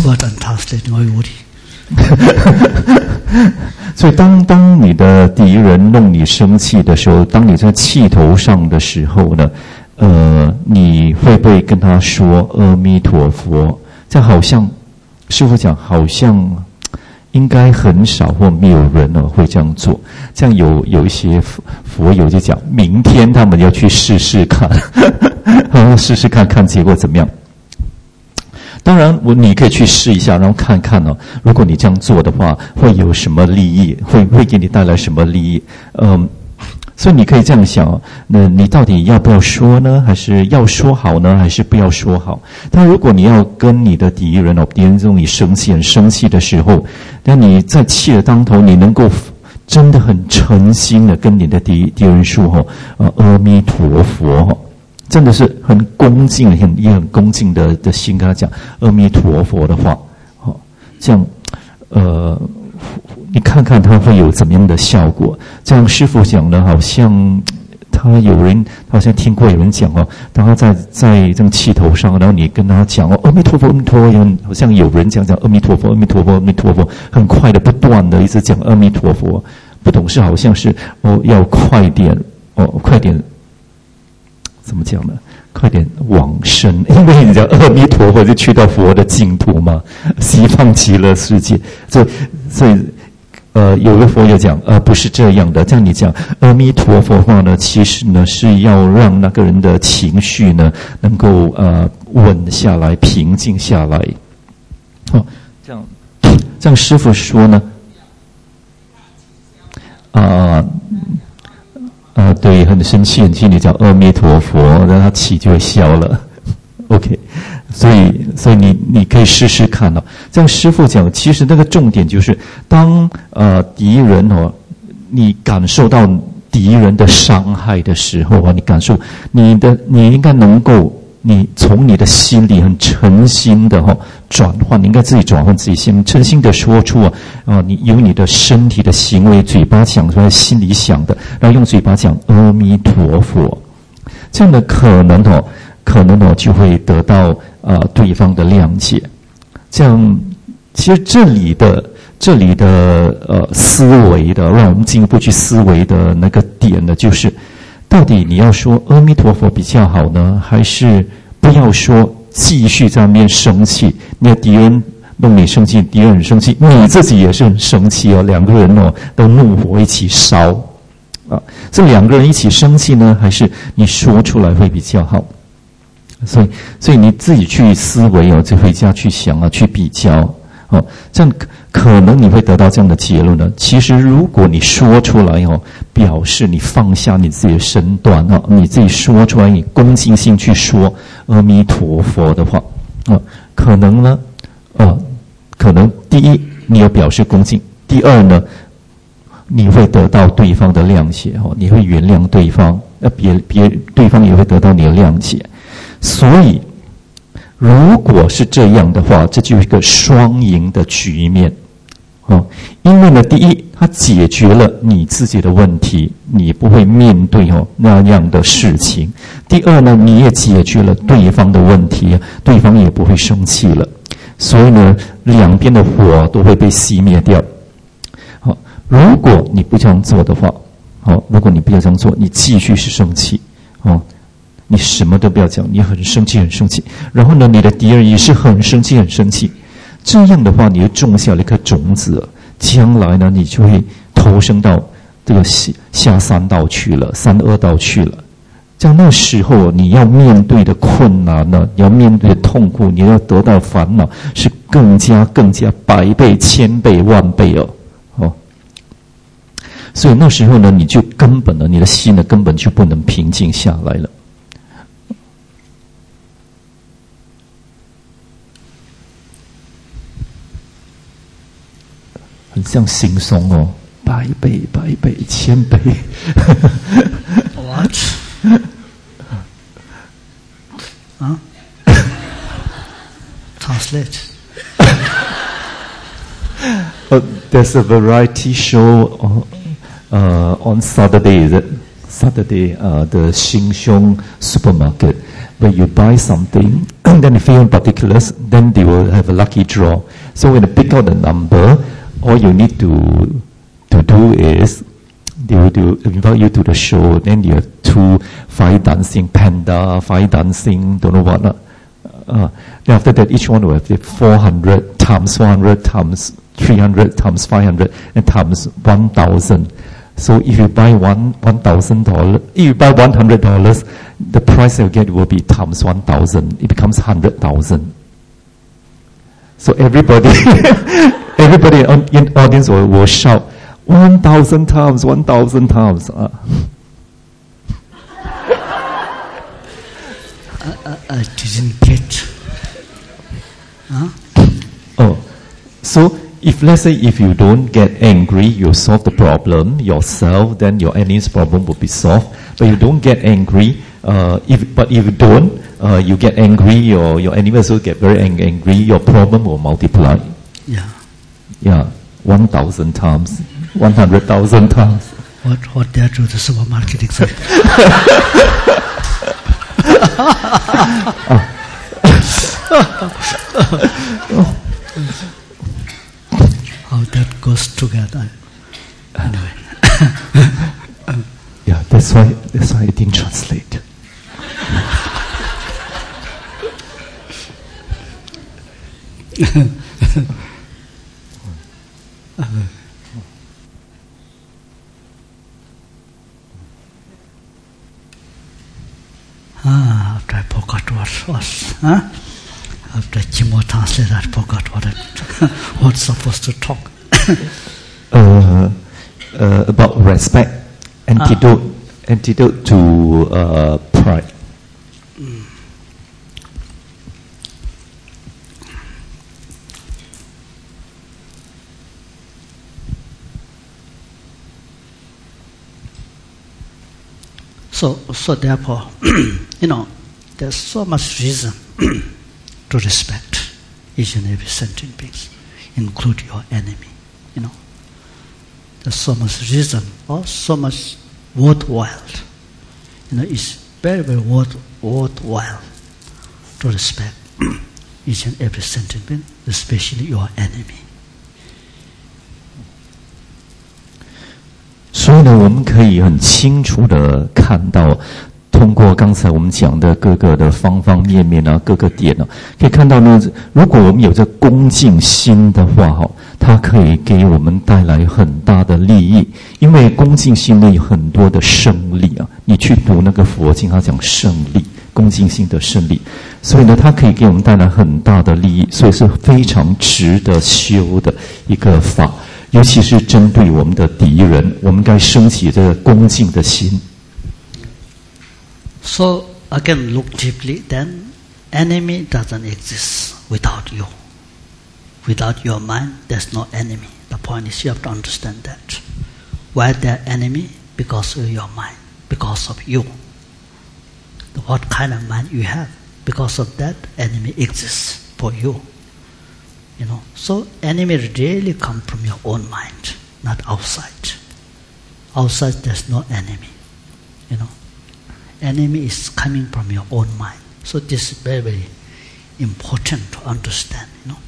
所以当你的敌人弄你生气的时候，当你在气头上的时候呢，你会不会跟他说阿弥陀佛？这样好像师父讲，好像应该很少或没有人会这样做。这样有一些佛友就讲，明天他们要去试试看，试试看结果怎么样。当然你可以去试一下，然后看看如果你这样做的话会有什么利益，会给你带来什么利益。所以你可以这样想，那你到底要不要说呢？还是要说好呢？还是不要说好？但如果你要跟你的敌人中你很生气的时候，那你在气的当头，你能够真的很诚心的跟你的敌人说阿弥陀佛，真的是很恭敬、很恭敬的心跟他讲阿弥陀佛的话，这样你看看他会有怎么样的效果。这样师父讲的，好像好像听过有人讲当他在这种气头上，然后你跟他讲阿弥陀佛，阿弥陀佛，好像有人讲阿弥陀佛，阿弥陀佛，阿弥陀佛，很快的不断的一直讲阿弥陀佛，不懂是好像是要快点怎么讲呢？快点往生，因为你讲阿弥陀佛就去到佛的净土嘛，西方极乐世界。所以有个佛友讲不是这样的。这样你讲阿弥陀佛话呢，其实呢是要让那个人的情绪呢能够稳下来，平静下来。这样师父说呢对，很生气，你讲阿弥陀佛，然后他气就会消了。OK， 所以你可以试试看这样师父讲，其实那个重点就是，当敌人你感受到敌人的伤害的时候你感受你应该能够。你从你的心里很诚心的转换，你应该自己转换自己心，诚心的说出你有你的身体的行为，嘴巴讲出来，心里想的，然后用嘴巴讲阿弥陀佛，这样的可能就会得到对方的谅解。这样，其实这里的思维的，让我们进一步去思维的那个点呢，就是。到底你要说阿弥陀佛比较好呢，还是不要说，继续在那边生气？你的敌人弄你生气，敌人很生气，你自己也是很生气两个人都怒火一起烧这两个人一起生气呢，还是你说出来会比较好？所以你自己去思维就回家去想去比较这样可能你会得到这样的结论呢。其实如果你说出来表示你放下你自己的身段你自己说出来，你恭敬心去说阿弥陀佛的话可能呢可能第一你要表示恭敬，第二呢你会得到对方的谅解你会原谅对方，对方也会得到你的谅解。所以如果是这样的话，这就是一个双赢的局面因为呢，第一，它解决了你自己的问题，你不会面对那样的事情；第二呢，你也解决了对方的问题，对方也不会生气了。所以呢，两边的火都会被熄灭掉。如果你不这样做的话，如果你不要这样做，你继续是生气你什么都不要讲，你很生气，然后呢，你的敌人也是很生气。这样的话，你就种下了一颗种子，将来呢，你就会投生到这个下三道去了，三恶道去了。这样那时候你要面对的困难呢，你要面对的痛苦，你要得到烦恼，是更加百倍、千倍、万倍所以那时候呢，你就根本呢，你的心呢，根本就不能平静下来了。很像轻松百倍、千倍。 What? translate. There's a variety show on Saturday. Saturday, the Xinxiong supermarket, where you buy something, and then if you in particulars, then they will have a lucky draw. So when they pick out the number, all you need to do is they will invite you to the show. Then you have 2 fire dancing panda, fire dancing, don't know what. Then after that, each one will have 400 times 400 times 300 times 500 and times 1,000. So if you buy $1,000, if you buy $100, the price you'll get will be times 1,000. It becomes 100,000. So everybody in audience will shout 1,000 times, 1,000 times. I didn't get. Huh? So if let's say if you don't get angry, you solve the problem yourself, then your enemy's problem will be solved. But you don't get angry. If you don't, you get angry, your enemy also get very angry. Your problem will multiply. Yeah, 1,000 times, 100,000 times. What they are to the supermarket example? How that goes together. Anyway. Yeah, that's why I didn't translate. After I forgot what was, after Chimo translated, I forgot what's supposed to talk. About respect, antidote to pride. So therefore, there's so much reason to respect each and every sentient being, include your enemy. There's so much reason or so much worthwhile. It's very, very worthwhile to respect each and every sentient being, especially your enemy. 所以呢，我们可以很清楚的看到，通过刚才我们讲的各个的方方面面啊，各个点啊，可以看到呢，如果我们有这恭敬心的话，它可以给我们带来很大的利益。因为恭敬心呢有很多的胜利啊，你去读那个佛经，它讲胜利，恭敬心的胜利，所以呢，它可以给我们带来很大的利益，所以是非常值得修的一个法。尤其是针对我们的敌人，我们该升起这个恭敬的心。 So again, look deeply. Then, enemy doesn't exist without you. Without your mind, there's no enemy. The point is, you have to understand that. Why they're enemy? Because of your mind. Because of you. What kind of mind you have? Because of that, enemy exists for you. So enemy really come from your own mind, not outside. Outside there's no enemy. Enemy is coming from your own mind. So this is very, very important to understand.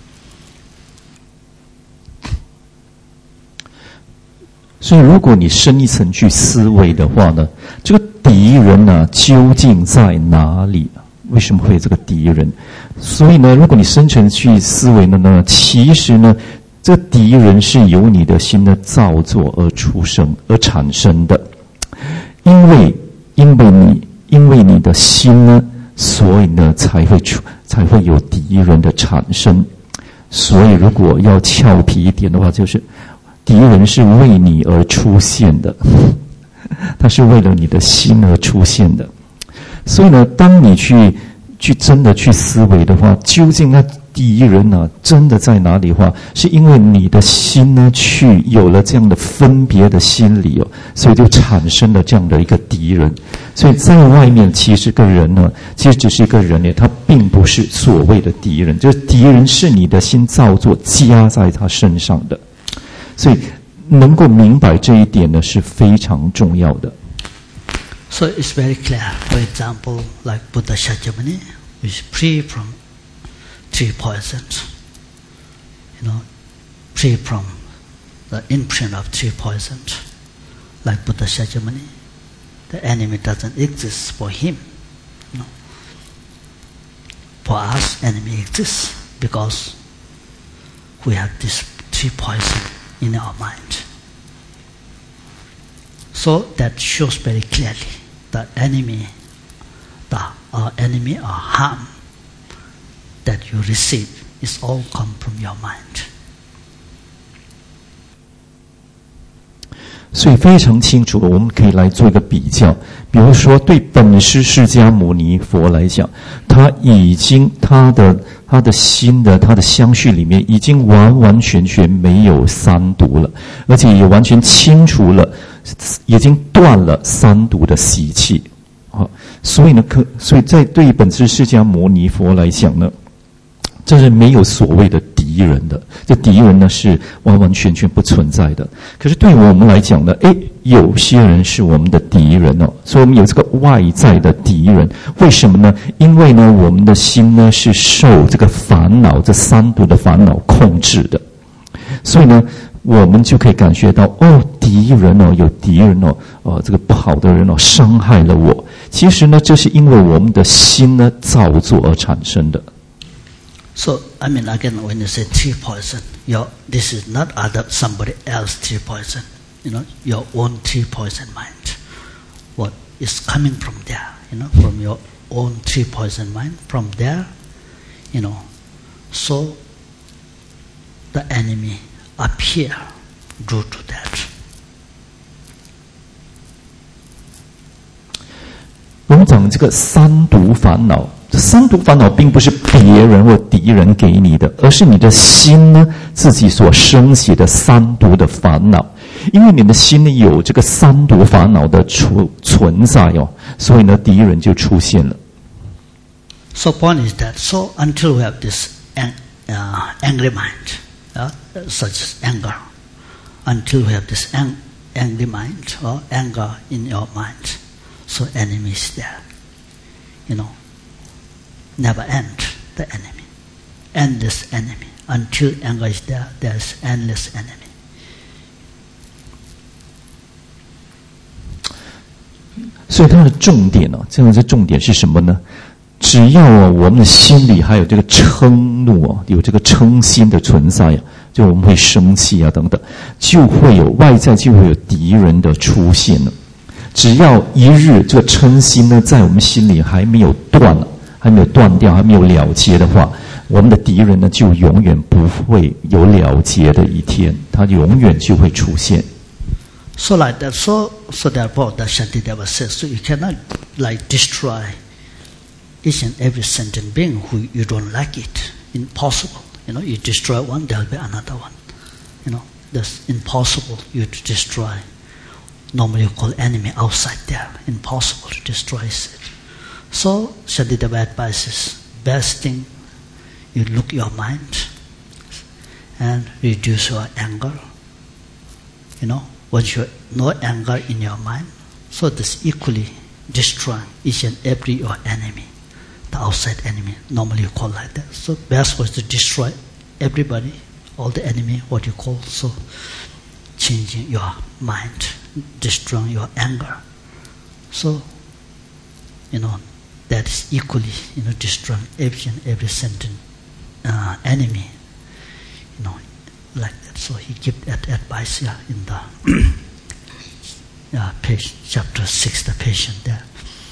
所以，如果你深一层去思维的话呢，这个敌人呢究竟在哪里？为什么会有这个敌人？所以呢，如果你深层去思维呢，其实呢，这个敌人是由你的心的造作而出生而产生的。因为你的心呢，所以呢才会有敌人的产生。所以，如果要俏皮一点的话，就是敌人是为你而出现的，他是为了你的心而出现的。所以呢，当你去真的去思维的话，究竟那敌人呢，真的在哪里的话，是因为你的心呢，去有了这样的分别的心理哦，所以就产生了这样的一个敌人。 所以在外面其实个人呢，其实只是一个人呢，他并不是所谓的敌人，就是敌人是你的心造作加在他身上的。所以能够明白这一点呢，是非常重要的。 So it's very clear. For example, like Buddha Shakyamuni, is free from 3 poisons. Free from the imprint of 3 poisons. Like Buddha Shakyamuni, the enemy doesn't exist for him. For us, enemy exists because we have these 3 poisons in our mind. So that shows very clearly the enemy, our enemy or harm that you receive is all come from your mind. 所以非常清楚，我们可以来做一个比较。比如说，对本师释迦牟尼佛来讲，他已经他的心的他的相续里面已经完完全全没有三毒了，而且也完全清除了，已经断了三毒的习气。所以呢，所以在对本师释迦牟尼佛来讲呢，这是没有所谓的敌人的，这敌人呢是完完全全不存在的。可是对我们来讲呢，有些人是我们的敌人哦，所以我们有这个外在的敌人。为什么呢？因为呢，我们的心呢是受这个烦恼，这三毒的烦恼控制的，所以呢，我们就可以感觉到敌人哦，有敌人哦，这个不好的人哦，伤害了我。其实呢，这是因为我们的心呢造作而产生的。 So, I mean, again, when you say 3 poison, this is not somebody else 3 poison. Your own 3 poison mind. What is coming from there, from your own 3 poison mind, from there, so the enemy appear due to that. 我们讲这个三毒烦恼，三毒烦恼并不是别人或敌人给你的，而是你的心呢自己所升起的三毒的烦恼。因为你的心里有这个三毒烦恼的存在哦，所以呢敌人就出现了。 So point is that until we have this angry mind, such as anger, until we have this angry mind or anger in your mind, so enemy is there. Never end the enemy, endless enemy. Until anger is there, there is endless enemy. 所以它的重点这样的重点是什么呢？只要我们的心里还有这个嗔怒有这个嗔心的存在就我们会生气等等，就会有外在就会有敌人的出现了。只要一日这个嗔心呢在我们心里还没有断掉，还没有了结的话，我们的敌人呢就永远不会有了结的一天，他永远就会出现。 So like that, so therefore, the Shantideva says, so you cannot destroy each and every sentient being who you don't like it. Impossible. You destroy one, there will be another one. That's impossible. You to destroy. Normally you call enemy outside there. Impossible to destroy it. So Shantideva advises, best thing, you look your mind and reduce your anger. Once you no anger in your mind, so this equally destroy each and every your enemy, the outside enemy. Normally you call like that. So best was to destroy everybody, all the enemy, what you call. So changing your mind, destroying your anger. So, that is equally, destroying every sentient enemy, like that. So he gave that advice here in the page, chapter 6, the patient there.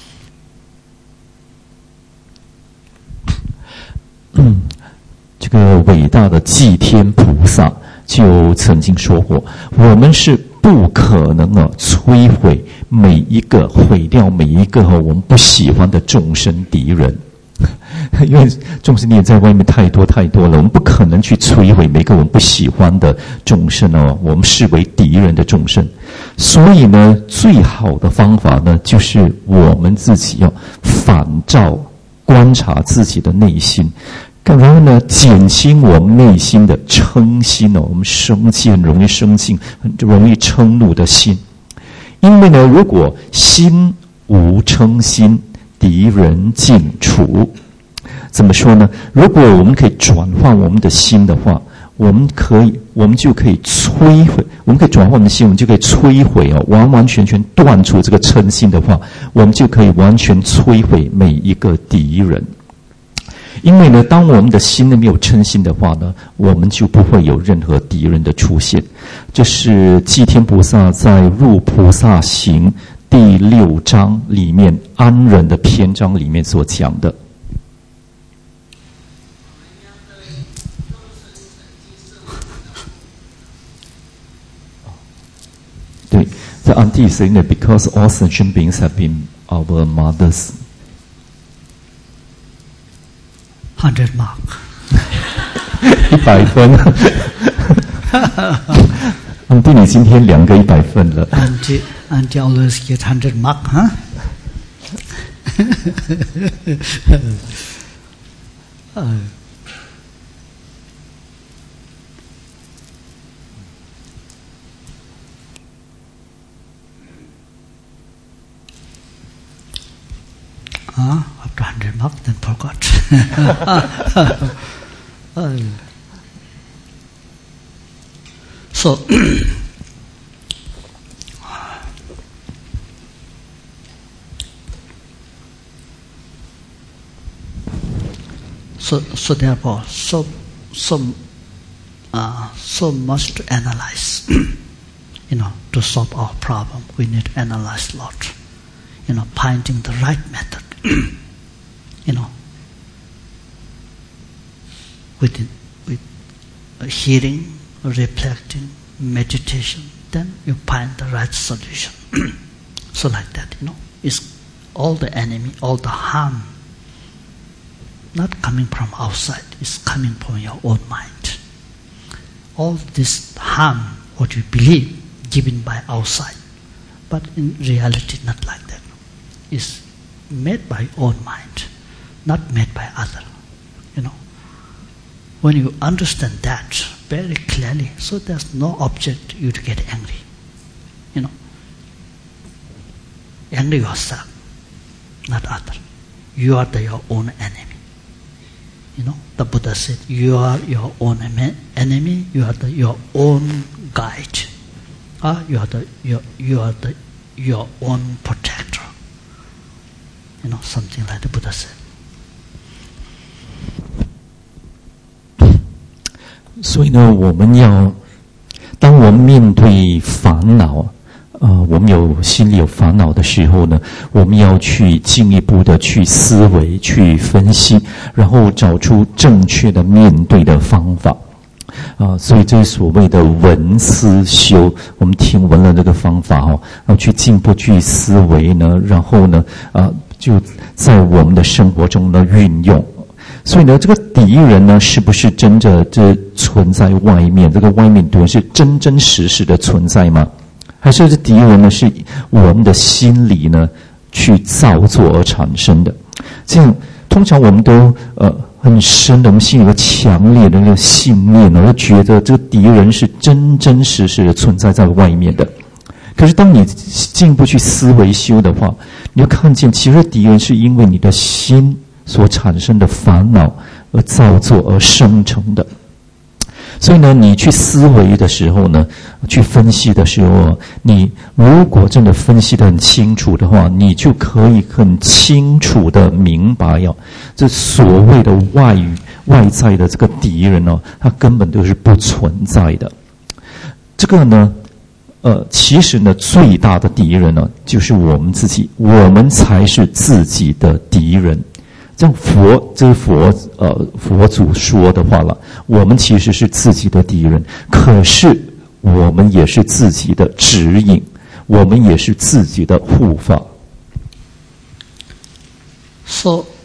这个伟大的祭天菩萨就曾经说过，我们是不可能摧毁毁掉每一个我们不喜欢的众生敌人。 因为众生业在外面太多太多了，我们不可能去摧毁每个我们不喜欢的众生哦，我们视为敌人的众生。所以呢，最好的方法呢，就是我们自己要反照观察自己的内心，然后呢，减轻我们内心的嗔心哦，我们生气很容易生气，很容易嗔怒的心。因为呢，如果心无嗔心，敌人尽除。怎么说呢？如果我们可以转换我们的心的话，我们就可以摧毁，我们可以转换我们的心，我们就可以摧毁哦，完完全全断除这个嗔心的话，我们就可以完全摧毁每一个敌人。因为呢，当我们的心呢没有嗔心的话呢，我们就不会有任何敌人的出现。这是寂天菩萨在《入菩萨行》第6章里面安忍的篇章里面所讲的。对，the auntie is saying that because all sentient beings have been our mothers. 100 mark. 100分。auntie，你今天2个100分了。 auntie always get 100 mark, huh? After 100 mark, then forgot. So, so therefore, so much to analyze. To solve our problem, we need to analyze a lot. Finding the right method. With hearing, reflecting, meditation, then you find the right solution. So like that, it's all the enemy, all the harm, not coming from outside, it's coming from your own mind. All this harm, what you believe, given by outside, but in reality not like that. It's made by own mind, not made by other. When you understand that very clearly, so there's no object you to get angry. Angry yourself, not other. You are your own enemy. The Buddha said, you are your own enemy. You are your own guide. You are your own protector. Something like the Buddha said. 所以呢，当我们面对烦恼，我们心里有烦恼的时候呢，我们要去进一步的去思维、去分析，然后找出正确的面对的方法。所以这是所谓的闻思修。我们听闻了这个方法然后去进一步去思维呢，然后呢，就在我们的生活中呢运用。所以呢，这个敌人呢，是不是真的这存在外面？这个外面敌人是真真实实的存在吗？还是这敌人呢，是我们的心里呢去造作而产生的？这样，通常我们都很深的，我们心里有个强烈的那个信念就觉得这个敌人是真真实实的存在在外面的。可是当你进一步去思维修的话，你就看见其实敌人是因为你的心所产生的烦恼而造作而生成的。所以呢，你去思维的时候呢，去分析的时候，你如果真的分析得很清楚的话，你就可以很清楚的明白这所谓的外在的这个敌人他根本都是不存在的。这个呢，其实呢，最大的敌人呢，就是我们自己，我们才是自己的敌人。这样佛祖说的话了，我们其实是自己的敌人，可是我们也是自己的指引，我们也是自己的护法。 So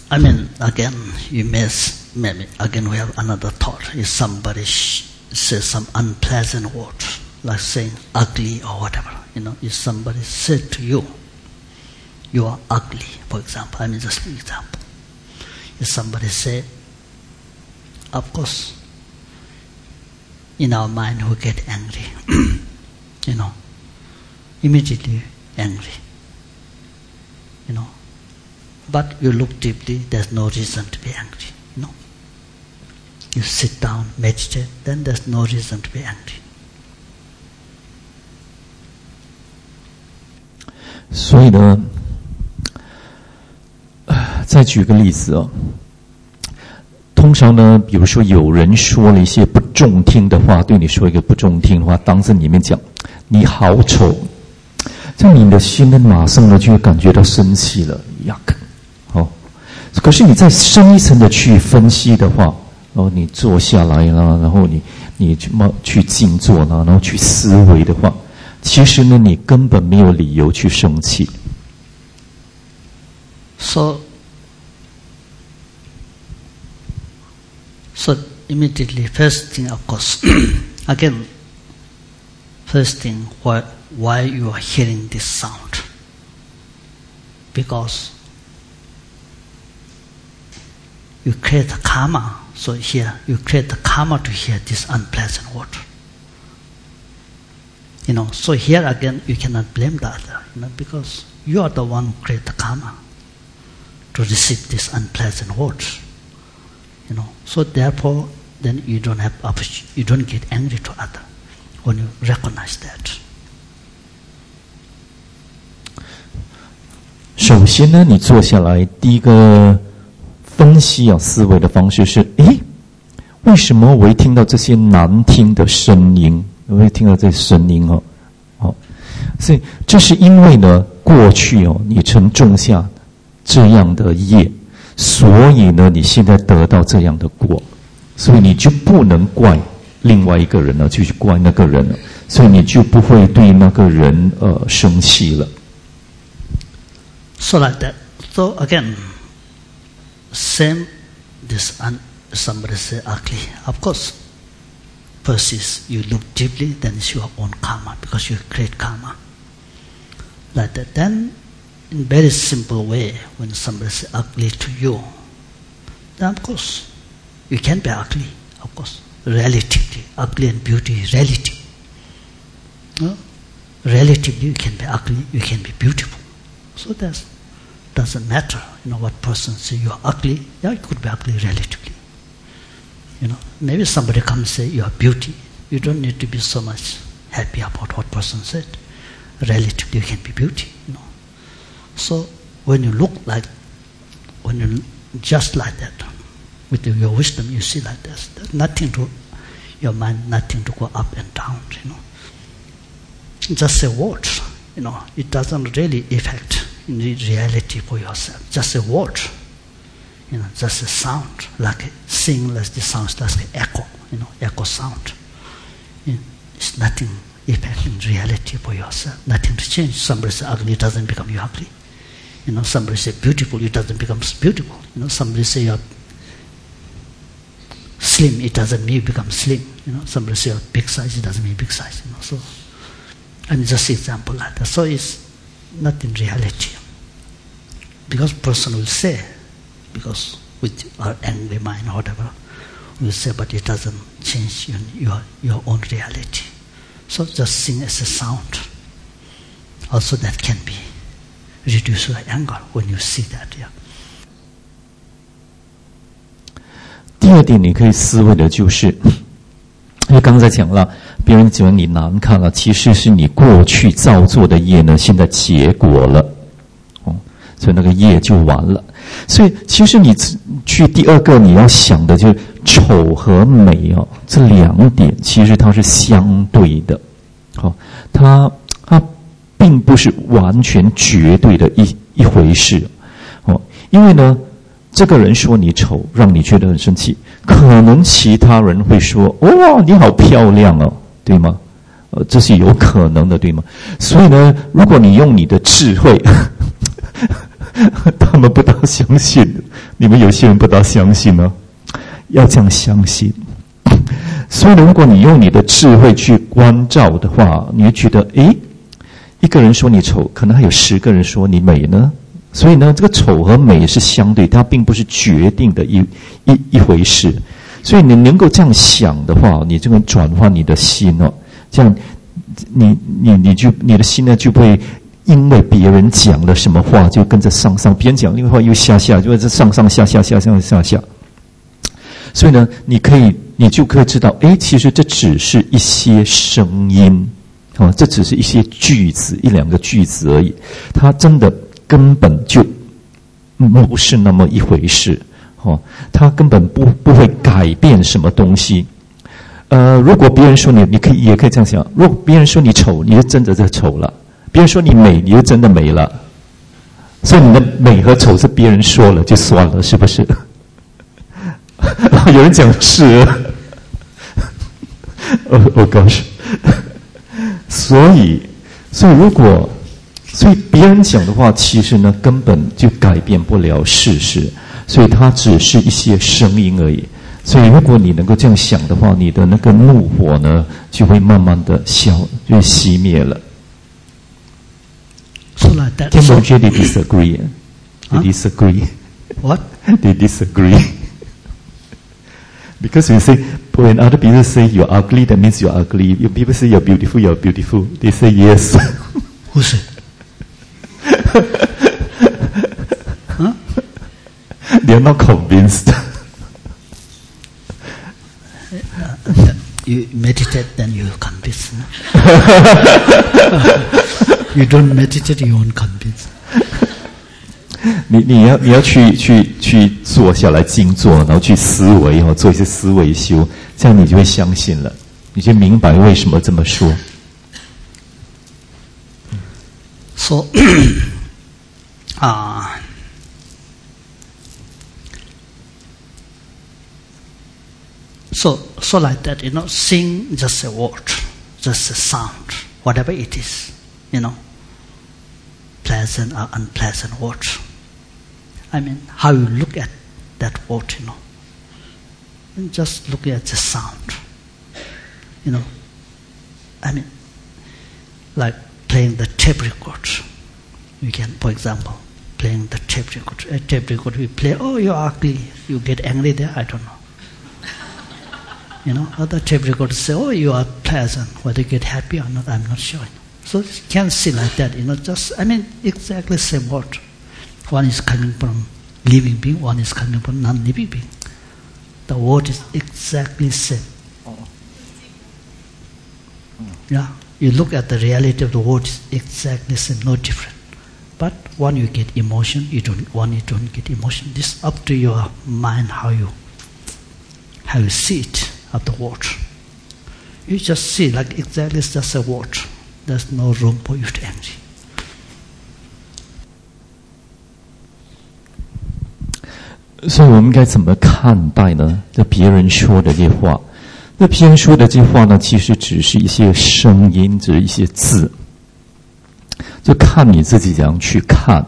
I mean, again, you maybe again we have another thought. If somebody says some unpleasant word, like saying ugly or whatever, if somebody said to you, you are ugly, for example, I mean just an example. If somebody say, of course, in our mind we get angry, immediately angry, But you look deeply, there's no reason to be angry, You sit down, meditate, then there's no reason to be angry. 所以呢，再举个例子哦。通常呢，比如说有人说了一些不中听的话，对你说一个不中听的话，当着你面讲你好丑，这样你的心呢，马上呢就会感觉到生气了，可是你再深一层的去分析的话，你坐下来了，然后你去静坐了，然后去思维的话，其实呢，你根本没有理由去生气。 So immediately, first thing, of course, again, first thing, why you are hearing this sound? Because you create the karma. So here, you create the karma to hear this unpleasant word. So here again, you cannot blame the other, because you are the one who create the karma to receive this unpleasant words. So therefore, then you don't get angry to other when you recognize that. 首先呢，你坐下来，第一个分析思维的方式是：为什么我会听到这些难听的声音？我会听到这些声音所以这是因为呢，过去你曾种下这样的业。所以呢，你现在得到这样的果，所以你就不能怪另外一个人了，就去怪那个人了，所以你就不会对那个人生气了。 So like that. So again, same this somebody say ugly. Of course, first is you look deeply, then it's your own karma because you create karma. Like that. Then in very simple way, when somebody says ugly to you, then of course, you can be ugly, of course. Relatively, ugly and beauty is relative. Relatively, you can be ugly, you can be beautiful. So that doesn't matter, what person say you are ugly. Yeah, you could be ugly relatively. Maybe somebody comes and say you are beauty. You don't need to be so much happy about what person said. Relatively, you can be beauty, So when you look when you just like that, with your wisdom, you see like this. There's nothing to your mind, nothing to go up and down. Just a word. It doesn't really affect in reality for yourself. Just a word. Just a sound, like sing, like the sounds, like an echo. Echo sound. It's nothing affecting reality for yourself. Nothing to change. Somebody say ugly, it doesn't become you ugly. Somebody say beautiful, it doesn't become beautiful. Somebody say you're slim, it doesn't mean you become slim. Somebody say you're big size, it doesn't mean big size. So, just example like that. So it's not in reality. Because person will say, because with our angry mind or whatever, will say, but it doesn't change your own reality. So just sing as a sound. Also that can be reduce your anger when you see that. Yeah. 第二点，你可以思维的就是，因为刚才讲了，别人觉得你难看了，其实是你过去造作的业呢，现在结果了，所以那个业就完了。所以其实你去第二个你要想的就是丑和美这两点其实它是相对的，它并不是完全绝对的一回事，因为呢，这个人说你丑，让你觉得很生气，可能其他人会说，哇，你好漂亮哦，对吗？这是有可能的，对吗？所以呢，如果你用你的智慧他们不大相信，你们有些人不大相信呢，要这样相信。所以如果你用你的智慧去关照的话，你会觉得，一个人说你丑，可能还有10个人说你美呢。所以呢，这个丑和美是相对，它并不是决定的一回事。所以你能够这样想的话，你就能转换你的心哦，这样你的心呢就不会因为别人讲了什么话就跟着上，别人讲另外话又下，就会上下。所以呢，你就可以知道，其实这只是一些声音，这只是一些句子，1、2个句子而已，它真的根本就不是那么一回事，它根本不会改变什么东西。如果别人说你也可以这样想，如果别人说你丑，你就真的就丑了；别人说你美，你就真的美了。所以你的美和丑是别人说了就算了，是不是？有人讲是gosh， 所以别人讲的话，其实呢根本就改变不了事实，所以它只是一些声音而已。所以如果你能够这样想的话，你的那个怒火呢就会慢慢的就熄灭了。 So like that. Cambodia they disagree. They disagree. What? They disagree. Because when other people say you're ugly, that means you're ugly. If people say you're beautiful, they say yes. Who said? Huh? They're not convinced. You meditate, then you convince. You don't meditate, you won't convince. 你要去坐下来静坐，然后去思维做一些思维修，这样你就会相信了，你就明白为什么这么说。 So like that, sing just a word, just a sound, whatever it is, pleasant or unpleasant word. I mean, how you look at that word, and just look at the sound, I mean, like playing the tape record. You can, for example, playing the tape record. A tape record we play, you're ugly, you get angry there, I don't know. Other tape recorders say, you are pleasant, whether you get happy or not, I'm not sure. So you can see like that, exactly same word. One is coming from living being, one is coming from non-living being. The word is exactly same. Yeah, you look at the reality of the word is exactly same, no different. But one you get emotion, one you don't get emotion. This is up to your mind how you see it of the word. You just see like exactly it's just a word. There's no room for you to angry. 所以我们应该怎么看待呢？这别人说的这些话，那别人说的这些话呢，其实只是一些声音，只是一些字，就看你自己怎样去看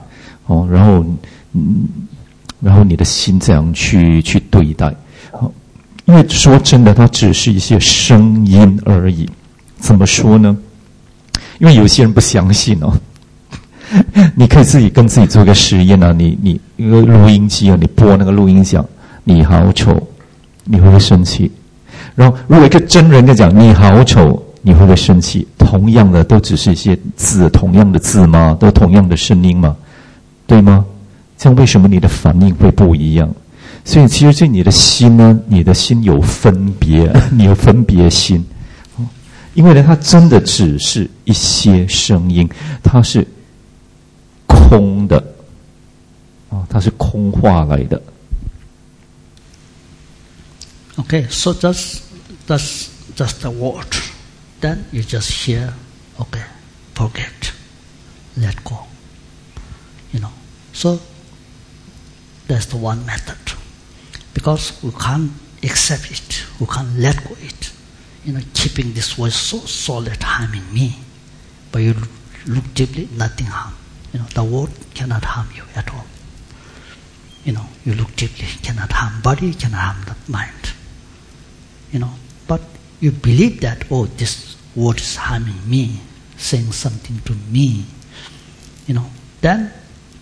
然后你的心怎样去对待。因为说真的，它只是一些声音而已。怎么说呢？因为有些人不相信你可以自己跟自己做个实验你一个录音机你播那个录音讲你好丑，你会不会生气？然后如果一个真人在讲你好丑，你会不会生气？同样的都只是一些字，同样的字吗？都同样的声音吗？对吗？这样为什么你的反应会不一样？所以其实你的心呢，你的心有分别，你有分别心，因为呢，它真的只是一些声音，它是空的，它是空话来的。 Okay, so that's the word. Then you just hear, okay, forget, let go. So that's the one method. Because we can't accept it, we can't let go it. Keeping this voice so solid harming me. But you look deeply, nothing harm. The word cannot harm you at all. You look deeply, cannot harm body, cannot harm the mind. But you believe that, this word is harming me, saying something to me, then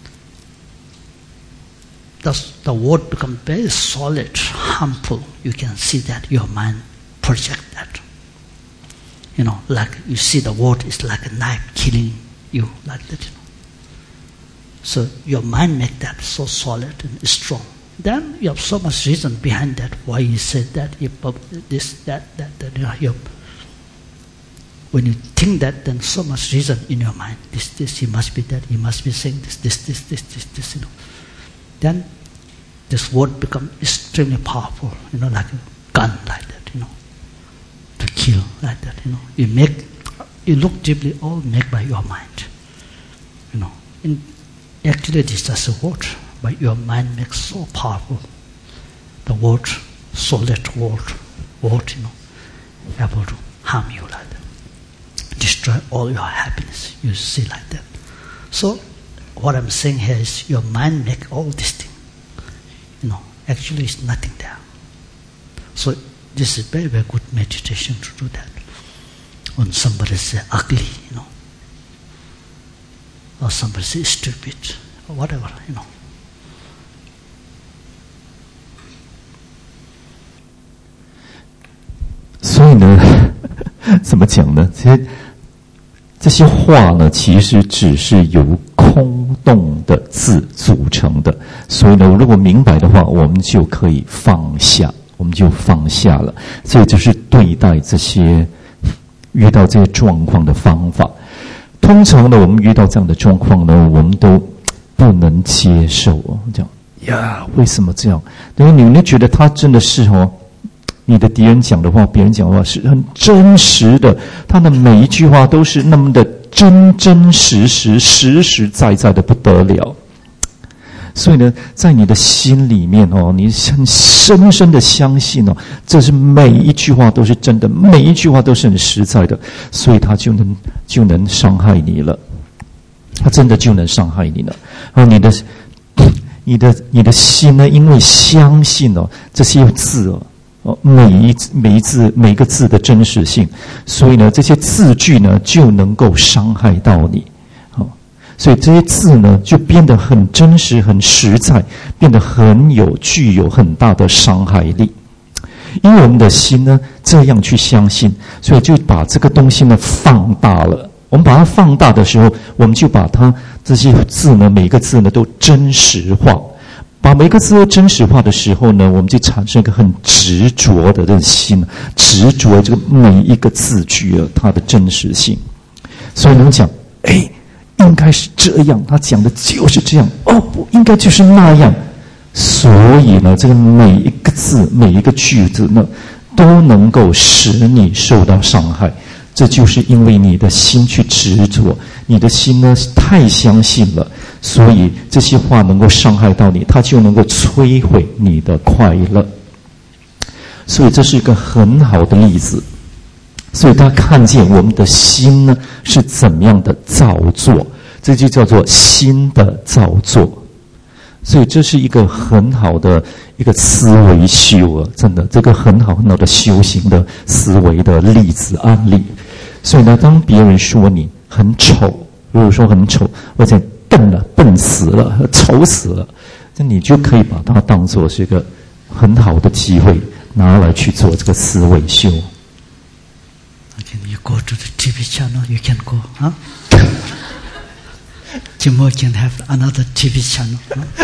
the word becomes very solid, harmful. You can see that your mind projects that. Like you see the word is like a knife killing you, like that. So your mind makes that so solid and strong. Then you have so much reason behind that, why he said that, this, that. When you think that, then so much reason in your mind. This, he must be that, he must be saying this. Then this word becomes extremely powerful, like a gun, like that, to kill, like that, You look deeply, all made by your mind, Actually, this is just a word, but your mind makes so powerful. The word, solid word, able to harm you like that, destroy all your happiness. You see like that. So, what I'm saying here is, your mind make all these things. Actually, it's nothing there. So, this is very, very good meditation to do that. When somebody say ugly, or somebody say stupid, or whatever, 所以呢，怎么讲呢？这些话呢，其实只是由空洞的字组成的。所以呢，如果明白的话，我们就可以放下，我们就放下了。所以这是对待这些遇到这些状况的方法。通常呢，我们遇到这样的状况呢，我们都不能接受这样呀，为什么这样？因为你觉得他真的是你的敌人讲的话，别人讲的话是很真实的，他的每一句话都是那么的真实实在的不得了。所以呢，在你的心里面你很深深的相信这是每一句话都是真的，每一句话都是很实在的，所以他就能伤害你了，他真的就能伤害你了。然后你的心呢，因为相信这些字每一个字的真实性，所以呢，这些字句呢就能够伤害到你。所以这些字呢，就变得很真实、很实在，变得具有很大的伤害力。因为我们的心呢这样去相信，所以就把这个东西呢放大了。我们把它放大的时候，我们就把它这些字呢，每个字呢都真实化。把每个字都真实化的时候呢，我们就产生一个很执着的这个心，执着这个每一个字句它的真实性。所以我们讲，应该是这样，他讲的就是这样，不应该就是那样。所以呢，这个每一个字、每一个句子呢，都能够使你受到伤害。这就是因为你的心去执着，你的心呢太相信了，所以这些话能够伤害到你，它就能够摧毁你的快乐。所以这是一个很好的例子。所以他看见我们的心呢是怎么样的造作，这就叫做心的造作。所以这是一个很好的一个思维修真的，这个很好的修行的思维的例子案例。所以呢，当别人说你很丑，如果说很丑，或者笨死了，丑死了，那你就可以把它当作是一个很好的机会，拿来去做这个思维修。 Okay, you go to the TV channel, you can go, huh? Jimmo can have another TV channel.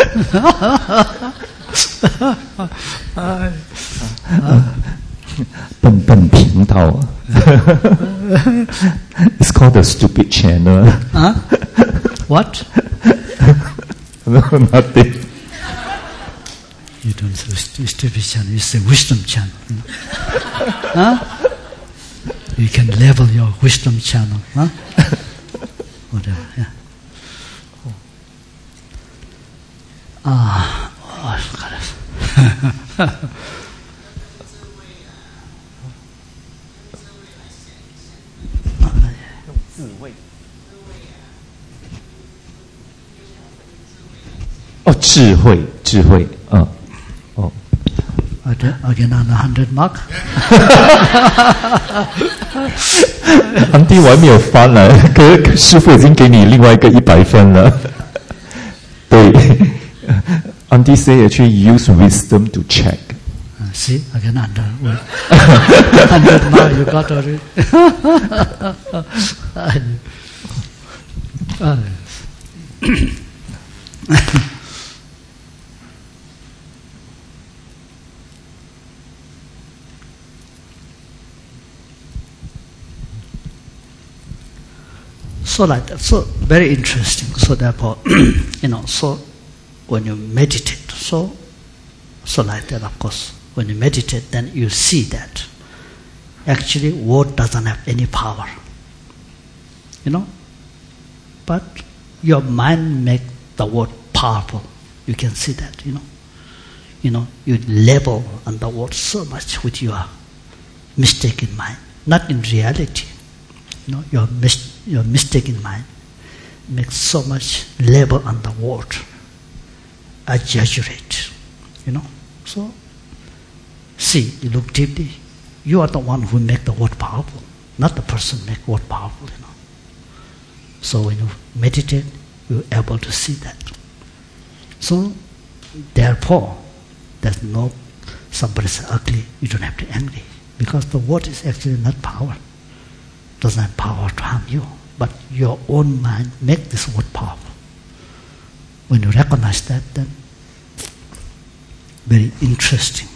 笨频道It's called the stupid channel. Huh? What? No, nothing. You don't say stupid channel, you say wisdom channel. Huh? You can level your wisdom channel, huh? Whatever, yeah. 智慧，哦。 Again on the 100 mark. 安迪，我还没有翻了，可师父已经给你另外一个100分了。对，安迪 say actually use wisdom to check. See, again under 100 mark you got already. So like that, so very interesting. So therefore, so when you meditate, so like that, of course, when you meditate, then you see that actually word doesn't have any power, but your mind makes the word powerful. You can see that, you label on the word so much with your mistaken mind, not in reality. Your mistaken mind makes so much label on the word, exaggerate, So, see, you look deeply. You are the one who make the word powerful, not the person make word powerful, So when you meditate, you're able to see that. So, therefore, there's no somebody say ugly. You don't have to be angry because the word is actually not power. Doesn't have power to harm you, but your own mind make this word powerful. When you recognize that, then very interesting,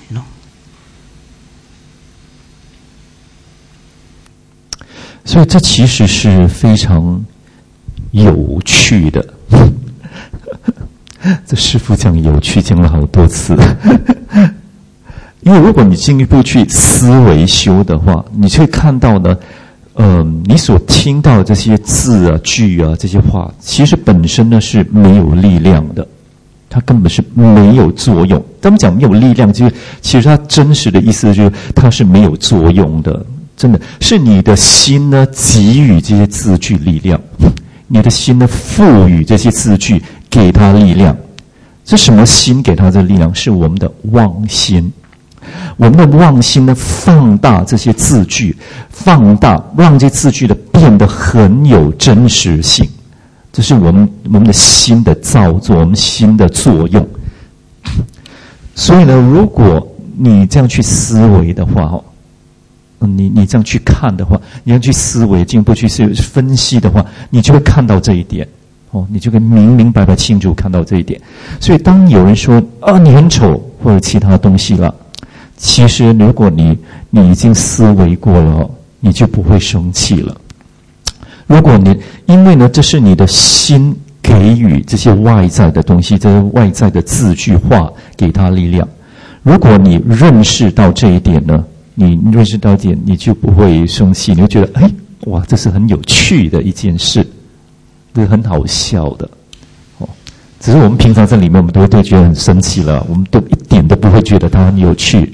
所以这其实是非常有趣的。这师父讲有趣讲了好多次。因为如果你进一步去思维修的话，你就会看到呢。你所听到的这些字啊、句啊、这些话，其实本身呢是没有力量的，它根本是没有作用。他们讲没有力量，就是其实它真实的意思就是它是没有作用的，真的是你的心呢给予这些字句力量，你的心呢赋予这些字句给它力量。这什么心给它这力量？是我们的妄心。我们的妄心呢，放大这些字句，放大让这些字句的变得很有真实性，这是我们的心的造作，我们心的作用。所以呢，如果你这样去思维的话，你这样去看的话，你要去思维，进一步去分析的话，你就会看到这一点。你就可以明明白白清楚看到这一点。所以当有人说你很丑或者其他东西了。其实，如果你已经思维过了，你就不会生气了。如果因为呢，这是你的心给予这些外在的东西，这些外在的字句话给他力量。如果你认识到这一点呢，你认识到一点，你就不会生气，你会觉得，哇，这是很有趣的一件事，这是很好笑的。只是我们平常在里面，我们都会觉得很生气了，我们都一点都不会觉得它很有趣。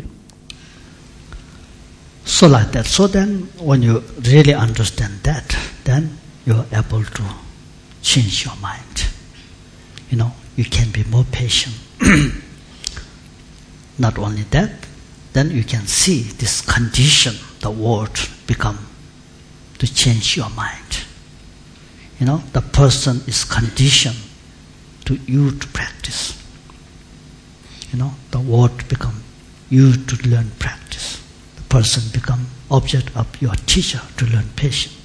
So like that. So then, when you really understand that, then you are able to change your mind. You can be more patient. Not only that, then you can see this condition, the word become to change your mind. The person is conditioned to you to practice. The word become you to learn practice. Person become object of your teacher to learn patience.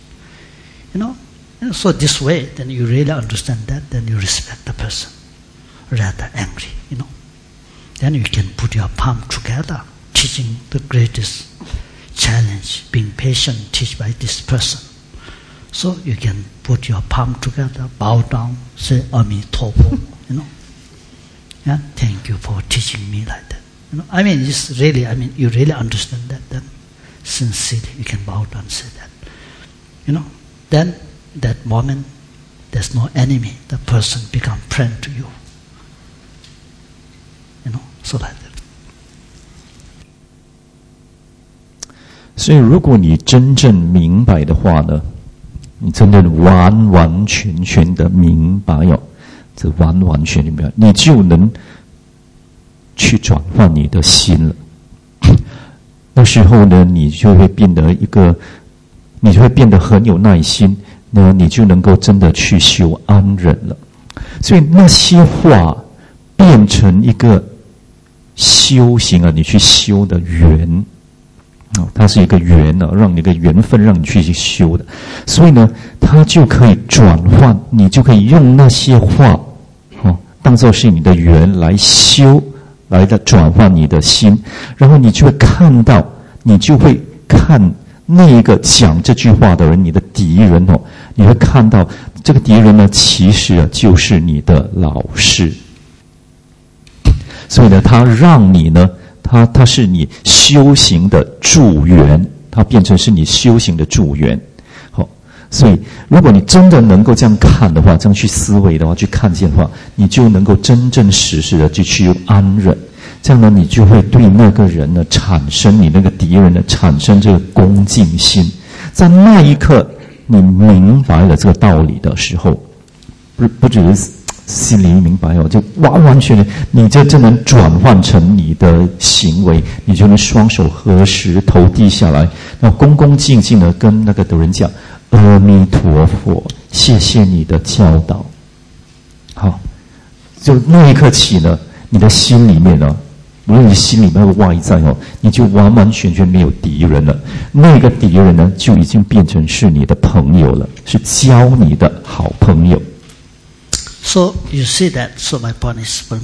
So this way, then you really understand that, then you respect the person, rather angry, Then you can put your palm together, teaching the greatest challenge, being patient, teach by this person. So you can put your palm together, bow down, say, Amitofo, Yeah, thank you for teaching me like that. It's really, you really understand that, then sincerely you can bow down and say that. Then that moment, there's no enemy. The person become friend to you. So like that. 所以如果你真正明白的话呢，你真的完完全全的明白这完完全全明白，你就能去转换你的心了。那时候呢，你就会变得很有耐心，那你就能够真的去修安忍了。所以那些话变成一个修行啊，你去修的缘啊，它是一个缘啊，让你一个缘分，让你去修的。所以呢，它就可以转换，你就可以用那些话当作是你的缘来修，来的转换你的心，然后你就会看到，你就会看那一个讲这句话的人，你的敌人你会看到这个敌人呢，其实就是你的老师。所以呢，他让你呢，他是你修行的助缘，他变成是你修行的助缘。所以如果你真的能够这样看的话，这样去思维的话，去看见的话，你就能够真真实实的去安忍。这样呢，你就会对那个人呢产生，你那个敌人呢产生这个恭敬心。在那一刻，你明白了这个道理的时候，不只是心里明白就完完全全，你就能转换成你的行为，你就能双手合十，头低下来，然后恭恭敬敬的跟那个的人讲：阿弥陀佛，谢谢你的教导。好，就那一刻起呢，你的心里面呢，无论你心里面的外在你就完完全全没有敌人了。那个敌人呢，就已经变成是你的朋友了，是教你的好朋友。 So you see that. So my point is from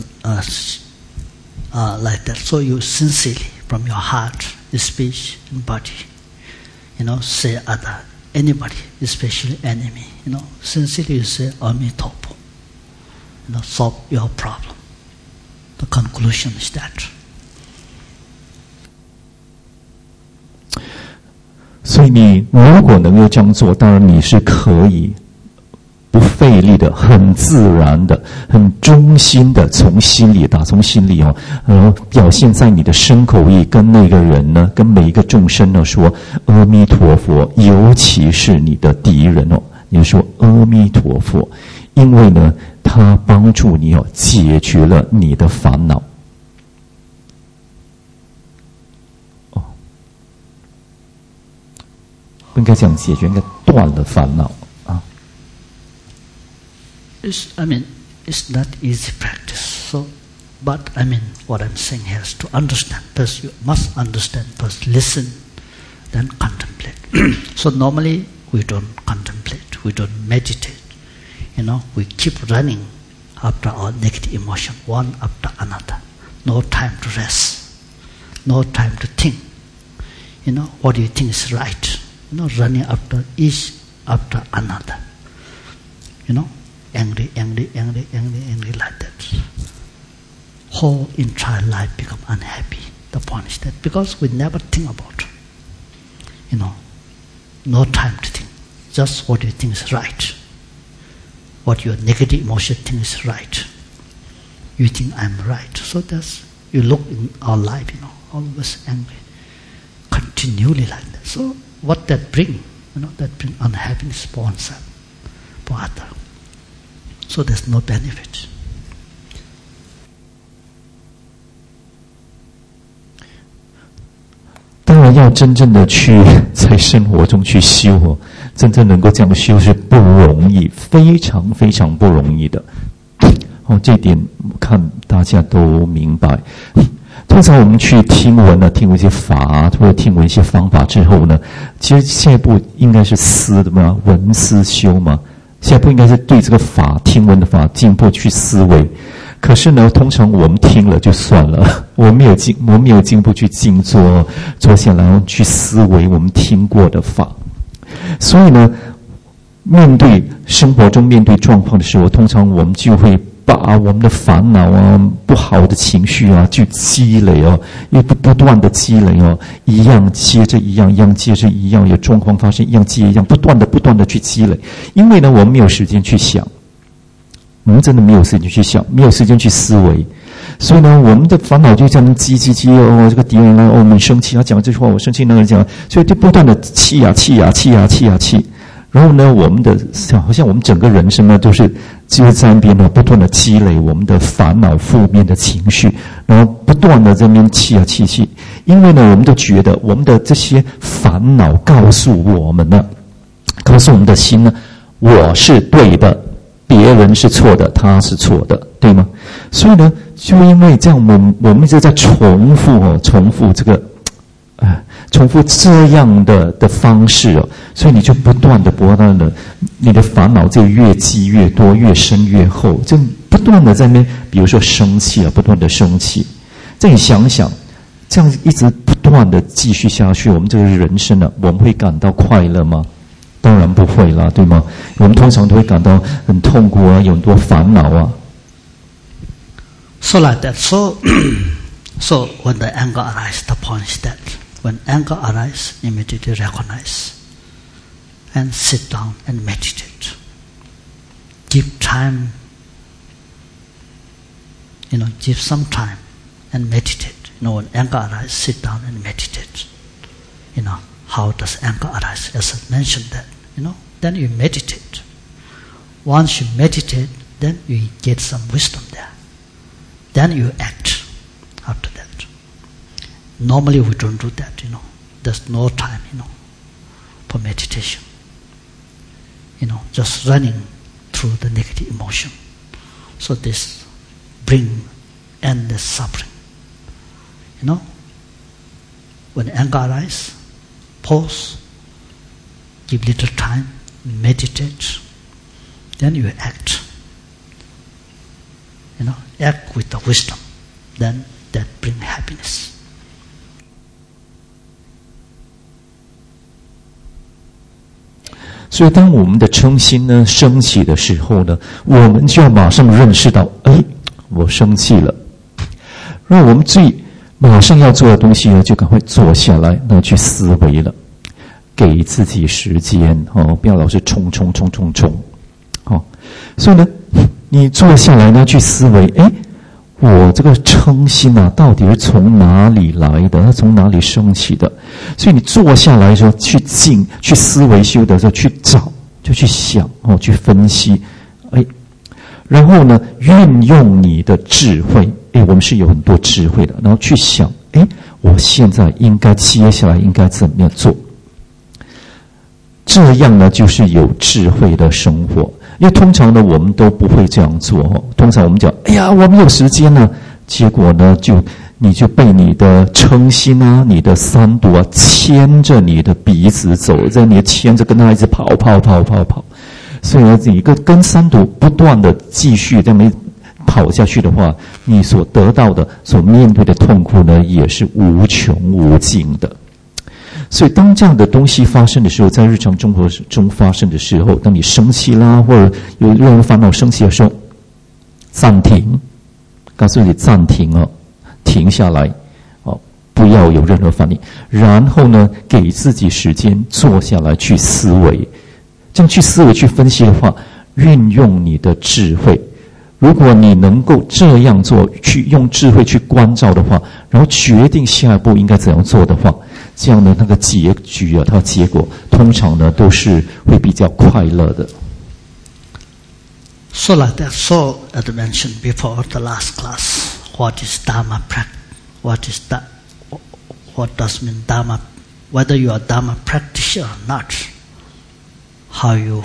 like that. So you sincerely, from your heart, your speech, and body, say anybody, especially enemy, sincerely you say Amitopo, solve your problem. The conclusion is that. 所以你如果能够这样做，当然你是可以不费力的、很自然的、很忠心的，从心里表现在你的身口意，跟那个人呢，跟每一个众生呢说阿弥陀佛，尤其是你的敌人你说阿弥陀佛，因为呢，他帮助你解决了你的烦恼。不应该这样解决，应该断了烦恼。 It's not easy practice. So, but what I'm saying here is to understand. First, you must understand. First, listen, then contemplate. So normally we don't contemplate, we don't meditate. We keep running after our negative emotion, one after another. No time to rest, no time to think. What do you think is right? Running after each after another. Angry like that. Whole entire life become unhappy. The point is that because we never think about, no time to think. Just what you think is right. What your negative emotion think is right. You think I'm right. So that's, you look in our life, always angry. Continually like that. So what that bring? That bring unhappiness for oneself, for others. So there's no benefit. 当然要真正的去在生活中去修真正能够这样修是不容易，非常非常不容易的。这点我看大家都明白。通常我们去听闻听闻一些法或者听闻一些方法之后呢，其实下一步应该是思的嘛，闻思修嘛。下一步应该是对这个法听闻的法进一步去思维，可是呢，通常我们听了就算了，我没有进一步去静坐下来去思维我们听过的法。所以呢，面对生活中面对状况的时候，通常我们就会把我们的烦恼不好的情绪就积累又不断的积累一样接着一样，一样接着一样，有状况发生一样接一样，不断的去积累。因为呢，我们没有时间去想，我们真的没有时间去想，没有时间去思维，所以呢，我们的烦恼就这样积这个敌人我们生气，他讲这句话我生气，那个人讲，所以就不断的气。 然后呢，我们的好像我们整个人生呢，都是就在那边呢，不断的积累我们的烦恼、负面的情绪，然后不断的在那边气。因为呢，我们都觉得我们的这些烦恼告诉我们呢，告诉我们的心呢，我是对的，别人是错的，他是错的，对吗？所以呢，就因为这样，我们一直在重复这个。重复这样的方式哦，所以你就不断的，你的烦恼就越积越多，越深越厚，就不断的在那边，比如说生气不断的生气。这你想想，这样一直不断的继续下去，我们这个人生我们会感到快乐吗？当然不会啦，对吗？我们通常都会感到很痛苦有很多烦恼啊。 So like that, so when the anger arises, the point is that when anger arises, immediately recognize and sit down and meditate. Give time, give some time and meditate. When anger arises, sit down and meditate. How does anger arise? As I mentioned that, then you meditate. Once you meditate, then you get some wisdom there. Then you act after that. Normally we don't do that, There's no time, for meditation. Just running through the negative emotion. So this bring endless suffering. When anger arises, pause, give little time, meditate, then you act. Act with the wisdom. Then that bring happiness. 所以当我们的嗔心呢升起的时候呢，我们就要马上认识到，我生气了。然后我们马上要做的东西呢，就赶快坐下来，然后去思维了，给自己时间不要老是冲。所以呢，你坐下来呢去思维，我这个嗔心到底是从哪里来的？它从哪里升起的？所以你坐下来的时候，去思维修的时候，去找，就去想去分析，然后呢，运用你的智慧，我们是有很多智慧的，然后去想，我现在接下来应该怎么样做？这样呢，就是有智慧的生活。因为通常呢，我们都不会这样做通常我们讲，我们有时间呢，结果呢，你就被你的嗔心你的三毒牵着你的鼻子走，在你牵着跟他一直跑。所以呢，你跟三毒不断的继续这么跑下去的话，你所得到的、所面对的痛苦呢，也是无穷无尽的。所以当这样的东西发生的时候，在日常生活中发生的时候，当你生气啦，或者有任何烦恼生气的时候，暂停，告诉你暂停停下来不要有任何反应，然后呢，给自己时间坐下来去思维，这样去思维去分析的话，运用你的智慧。如果你能够这样做，去用智慧去关照的话，然后决定下一步应该怎样做的话，这样的那个结局它的结果通常呢都是会比较快乐的。 So like that, so as mentioned before the last class, what is Dharma practice? What does mean Dharma? Whether you are Dharma practitioner or not, how you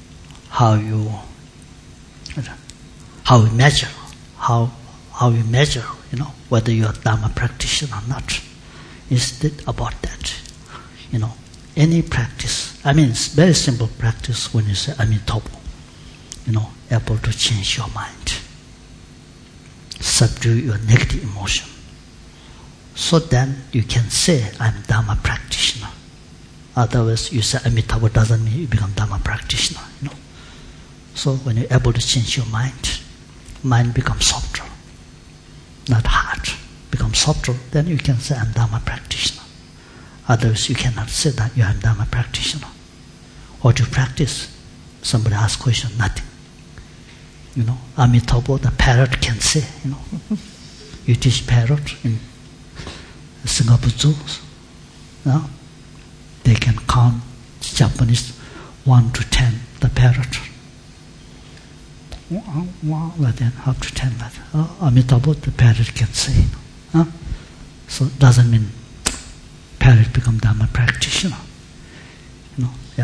measure, how you measure, whether you are Dharma practitioner or not. Is that about that? Any practice. It's very simple practice when you say Amitabha. Able to change your mind, subdue your negative emotion. So then you can say, I'm Dharma practitioner. Otherwise, you say Amitabha doesn't mean you become Dharma practitioner. So when you're able to change your mind becomes softer, not hard. Become softer, then you can say, I'm Dharma practitioner. Otherwise, you cannot say that you are Dharma practitioner. What you practice? Somebody asks question, nothing. Amitabha, the parrot can say, You teach parrot in Singapore zoos. They can count Japanese 1 to 10, the parrot. Like that, up to 10 like that. Amitabha, the parrot can say. So it doesn't mean parrot become Dharma practitioner. Yeah.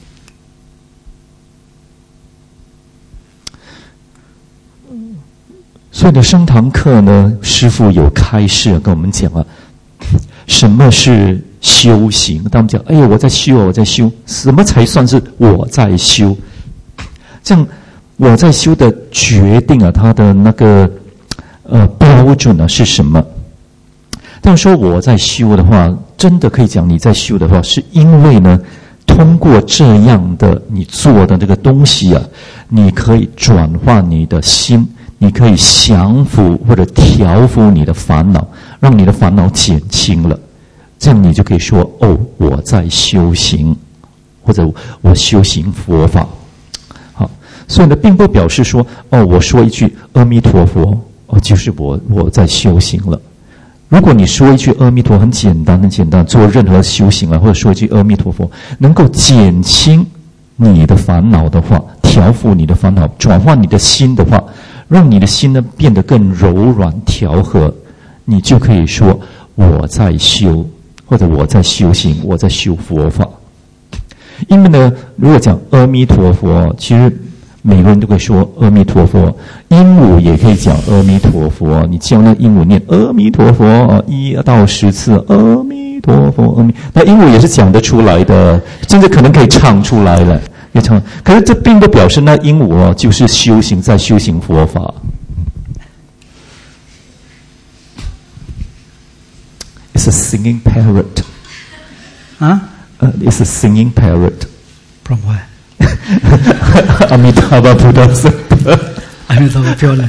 所以呢，上堂课呢，师父有开示跟我们讲啊，什么是修行？当我们讲，哎呀，我在修，我在修，什么才算是我在修？这样，我在修的决定啊，它的那个标准呢是什么？但说我在修的话，真的可以讲你在修的话，是因为呢，通过这样的你做的这个东西啊，你可以转化你的心。你可以降服或者调服你的烦恼，让你的烦恼减轻了，这样你就可以说：哦，我在修行，或者我修行佛法。好，所以呢，并不表示说：哦，我说一句阿弥陀佛，哦，就是我在修行了。如果你说一句阿弥陀很简单，很简单，做任何修行啊，或者说一句阿弥陀佛，能够减轻你的烦恼的话，调服你的烦恼，转换你的心的话。让你的心呢变得更柔软调和，你就可以说我在修，或者我在修行，我在修佛法。因为呢，如果讲阿弥陀佛，其实每个人都可以说阿弥陀佛，鹦鹉也可以讲阿弥陀佛。你教那鹦鹉念阿弥陀佛1到10次，阿弥陀佛，阿弥，那鹦鹉也是讲得出来的，甚至可能可以唱出来了。可是这并不表示那鹦鹉就是修行，在修行佛法。It's a singing parrot. It's a singing parrot. From where? Amitabha Buddha. Amitabha Pure.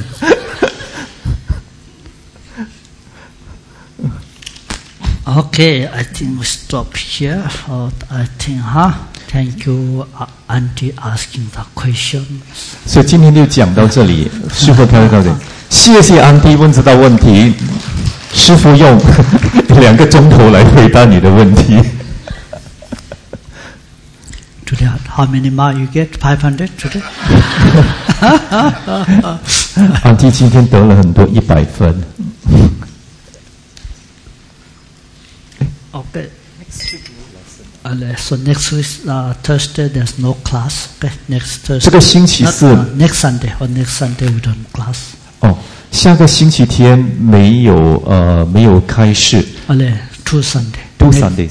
Okay, I think we stop here. I think, Thank you, Auntie, asking the questions. 所以今天就讲到这里，师父开到这里。谢谢安迪问这道问题，师父用2个钟头来回答你的问题。 Today, how many marks you get? 500 today? 安迪今天得了很多100分。 Okay. So next week, Thursday, there's no class. Okay, next Thursday. 这个星期四 next Sunday. Or next Sunday we don't class. 下个星期天没有开示。 Two Sunday. 2 Sundays.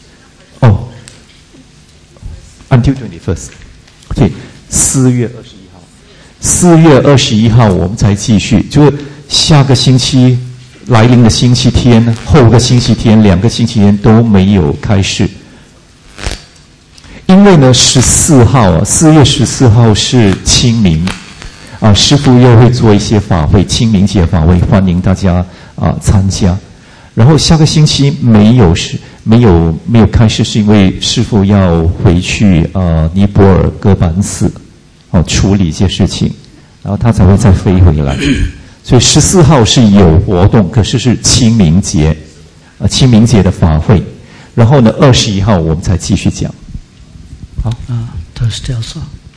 Until 21st. Okay, 4月21号我们才继续，就是下个星期来临的星期天，后个星期天2个星期天都没有开示。因为呢，14号4月14号是清明师父又会做一些法会，清明节法会，欢迎大家参加。然后下个星期没有开示，是因为师父要回去尼泊尔哥bản寺处理一些事情，然后他才会再飞回来。所以14号是有活动，可是是清明节的法会。然后呢，21号我们才继续讲。好 ，Thursday also.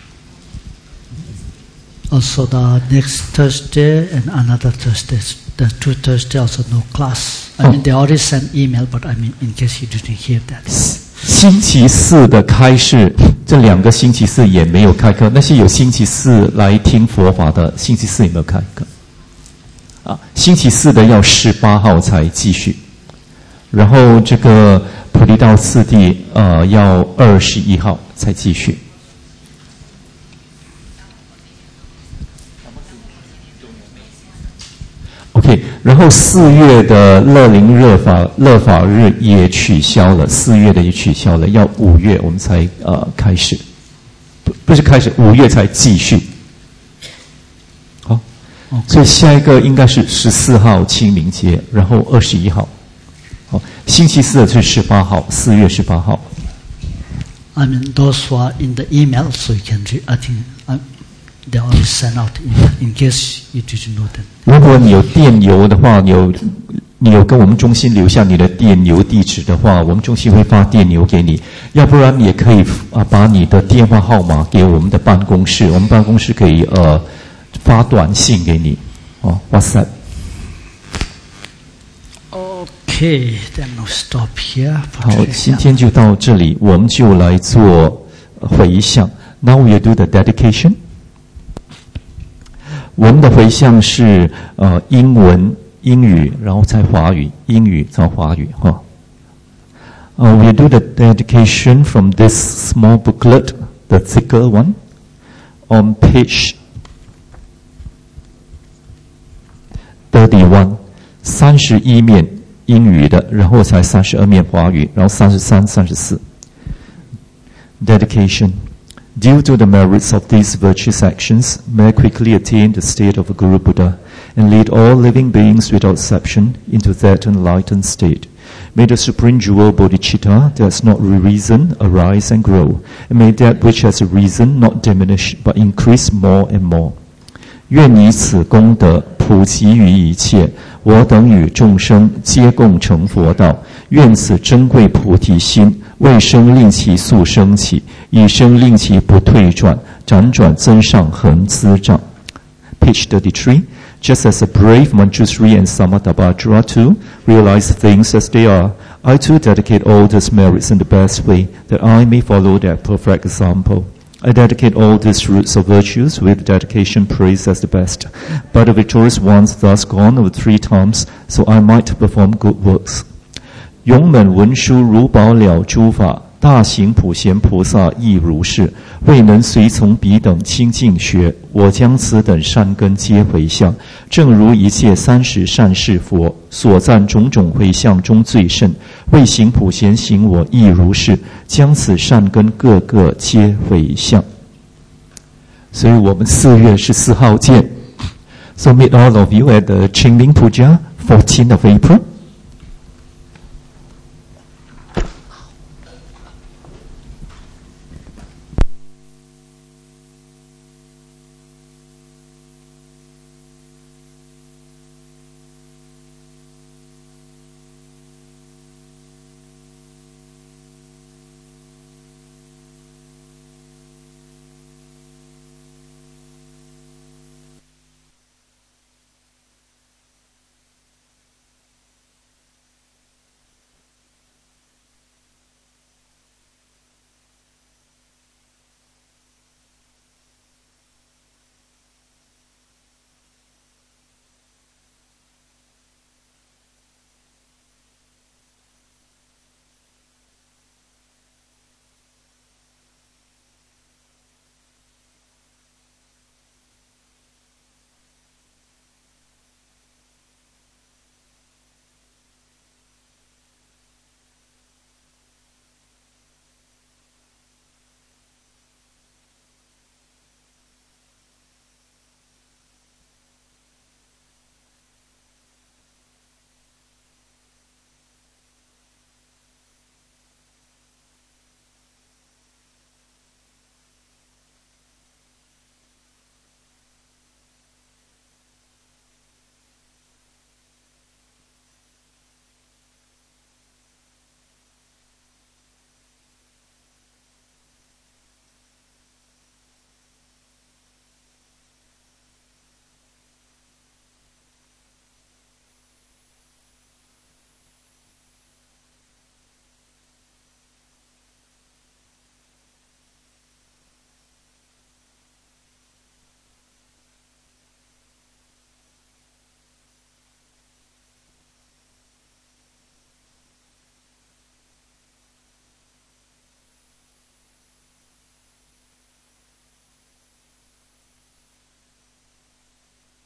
Also the next Thursday and another Thursday, the 2 Thursday also no class. I mean they already sent email, but I mean in case you didn't hear that. 星期四的开示，这2个星期四也没有开课。那些有星期四来听佛法的，星期四也没有开课。星期四的要18号才继续。然后这个菩提道次第要21号才继续。OK， 然后4月的乐龄乐法日也取消了，4月的也取消了，要5月我们才开始，不是开始，5月才继续。好，所以下一个应该是14号清明节，然后21号。好，星期四是18号，4月18号。 I mean, those who are in the email, so you can read. I think they always send out in case you didn't know that. 如果你有电邮的话，有你有跟我们中心留下你的电邮地址的话，我们中心会发电邮给你。要不然你也可以把你的电话号码给我们的办公室，我们办公室可以发短信给你。WhatsApp。 Okay, then we'll stop here. 好，今天就到这里，我们就来做回向。Now we do the dedication。我们的回向是英文。英语，然后再华语，英语再华语哈。We do the dedication from this small booklet, the thicker one, on page 31, 31面英语的，然后才32面华语，然后33、34。Dedication. Due to the merits of these virtuous actions, may I quickly attain the state of a Guru Buddha and lead all living beings without exception into that enlightened state. May the supreme jewel bodhicitta that has not reason arise and grow, and may that which has a reason not diminish but increase more and more. 愿以此功德普及于一切，我等与众生皆共成佛道。愿此珍贵菩提心，为生令其速升起，以生令其不退转，辗转增上恒滋长。Page 33. Just as a brave Manjushri and Samattabhadra too realize things as they are, I too dedicate all these merits in the best way, that I may follow their perfect example. I dedicate all these roots of virtues with dedication praised as the best, by the victorious ones thus gone over 3 times, so I might perform good works. 勇猛文殊如宝了诸法，大行普贤菩萨亦如是。未能随从彼等清净学，我将此等善根皆回向。正如一切30善士佛所赞种种回向中最甚，未行普贤行我亦如是，将此善根个个皆回向。所以我们4月14号见。So meet all of you at the Qingming Puja, 14th of April.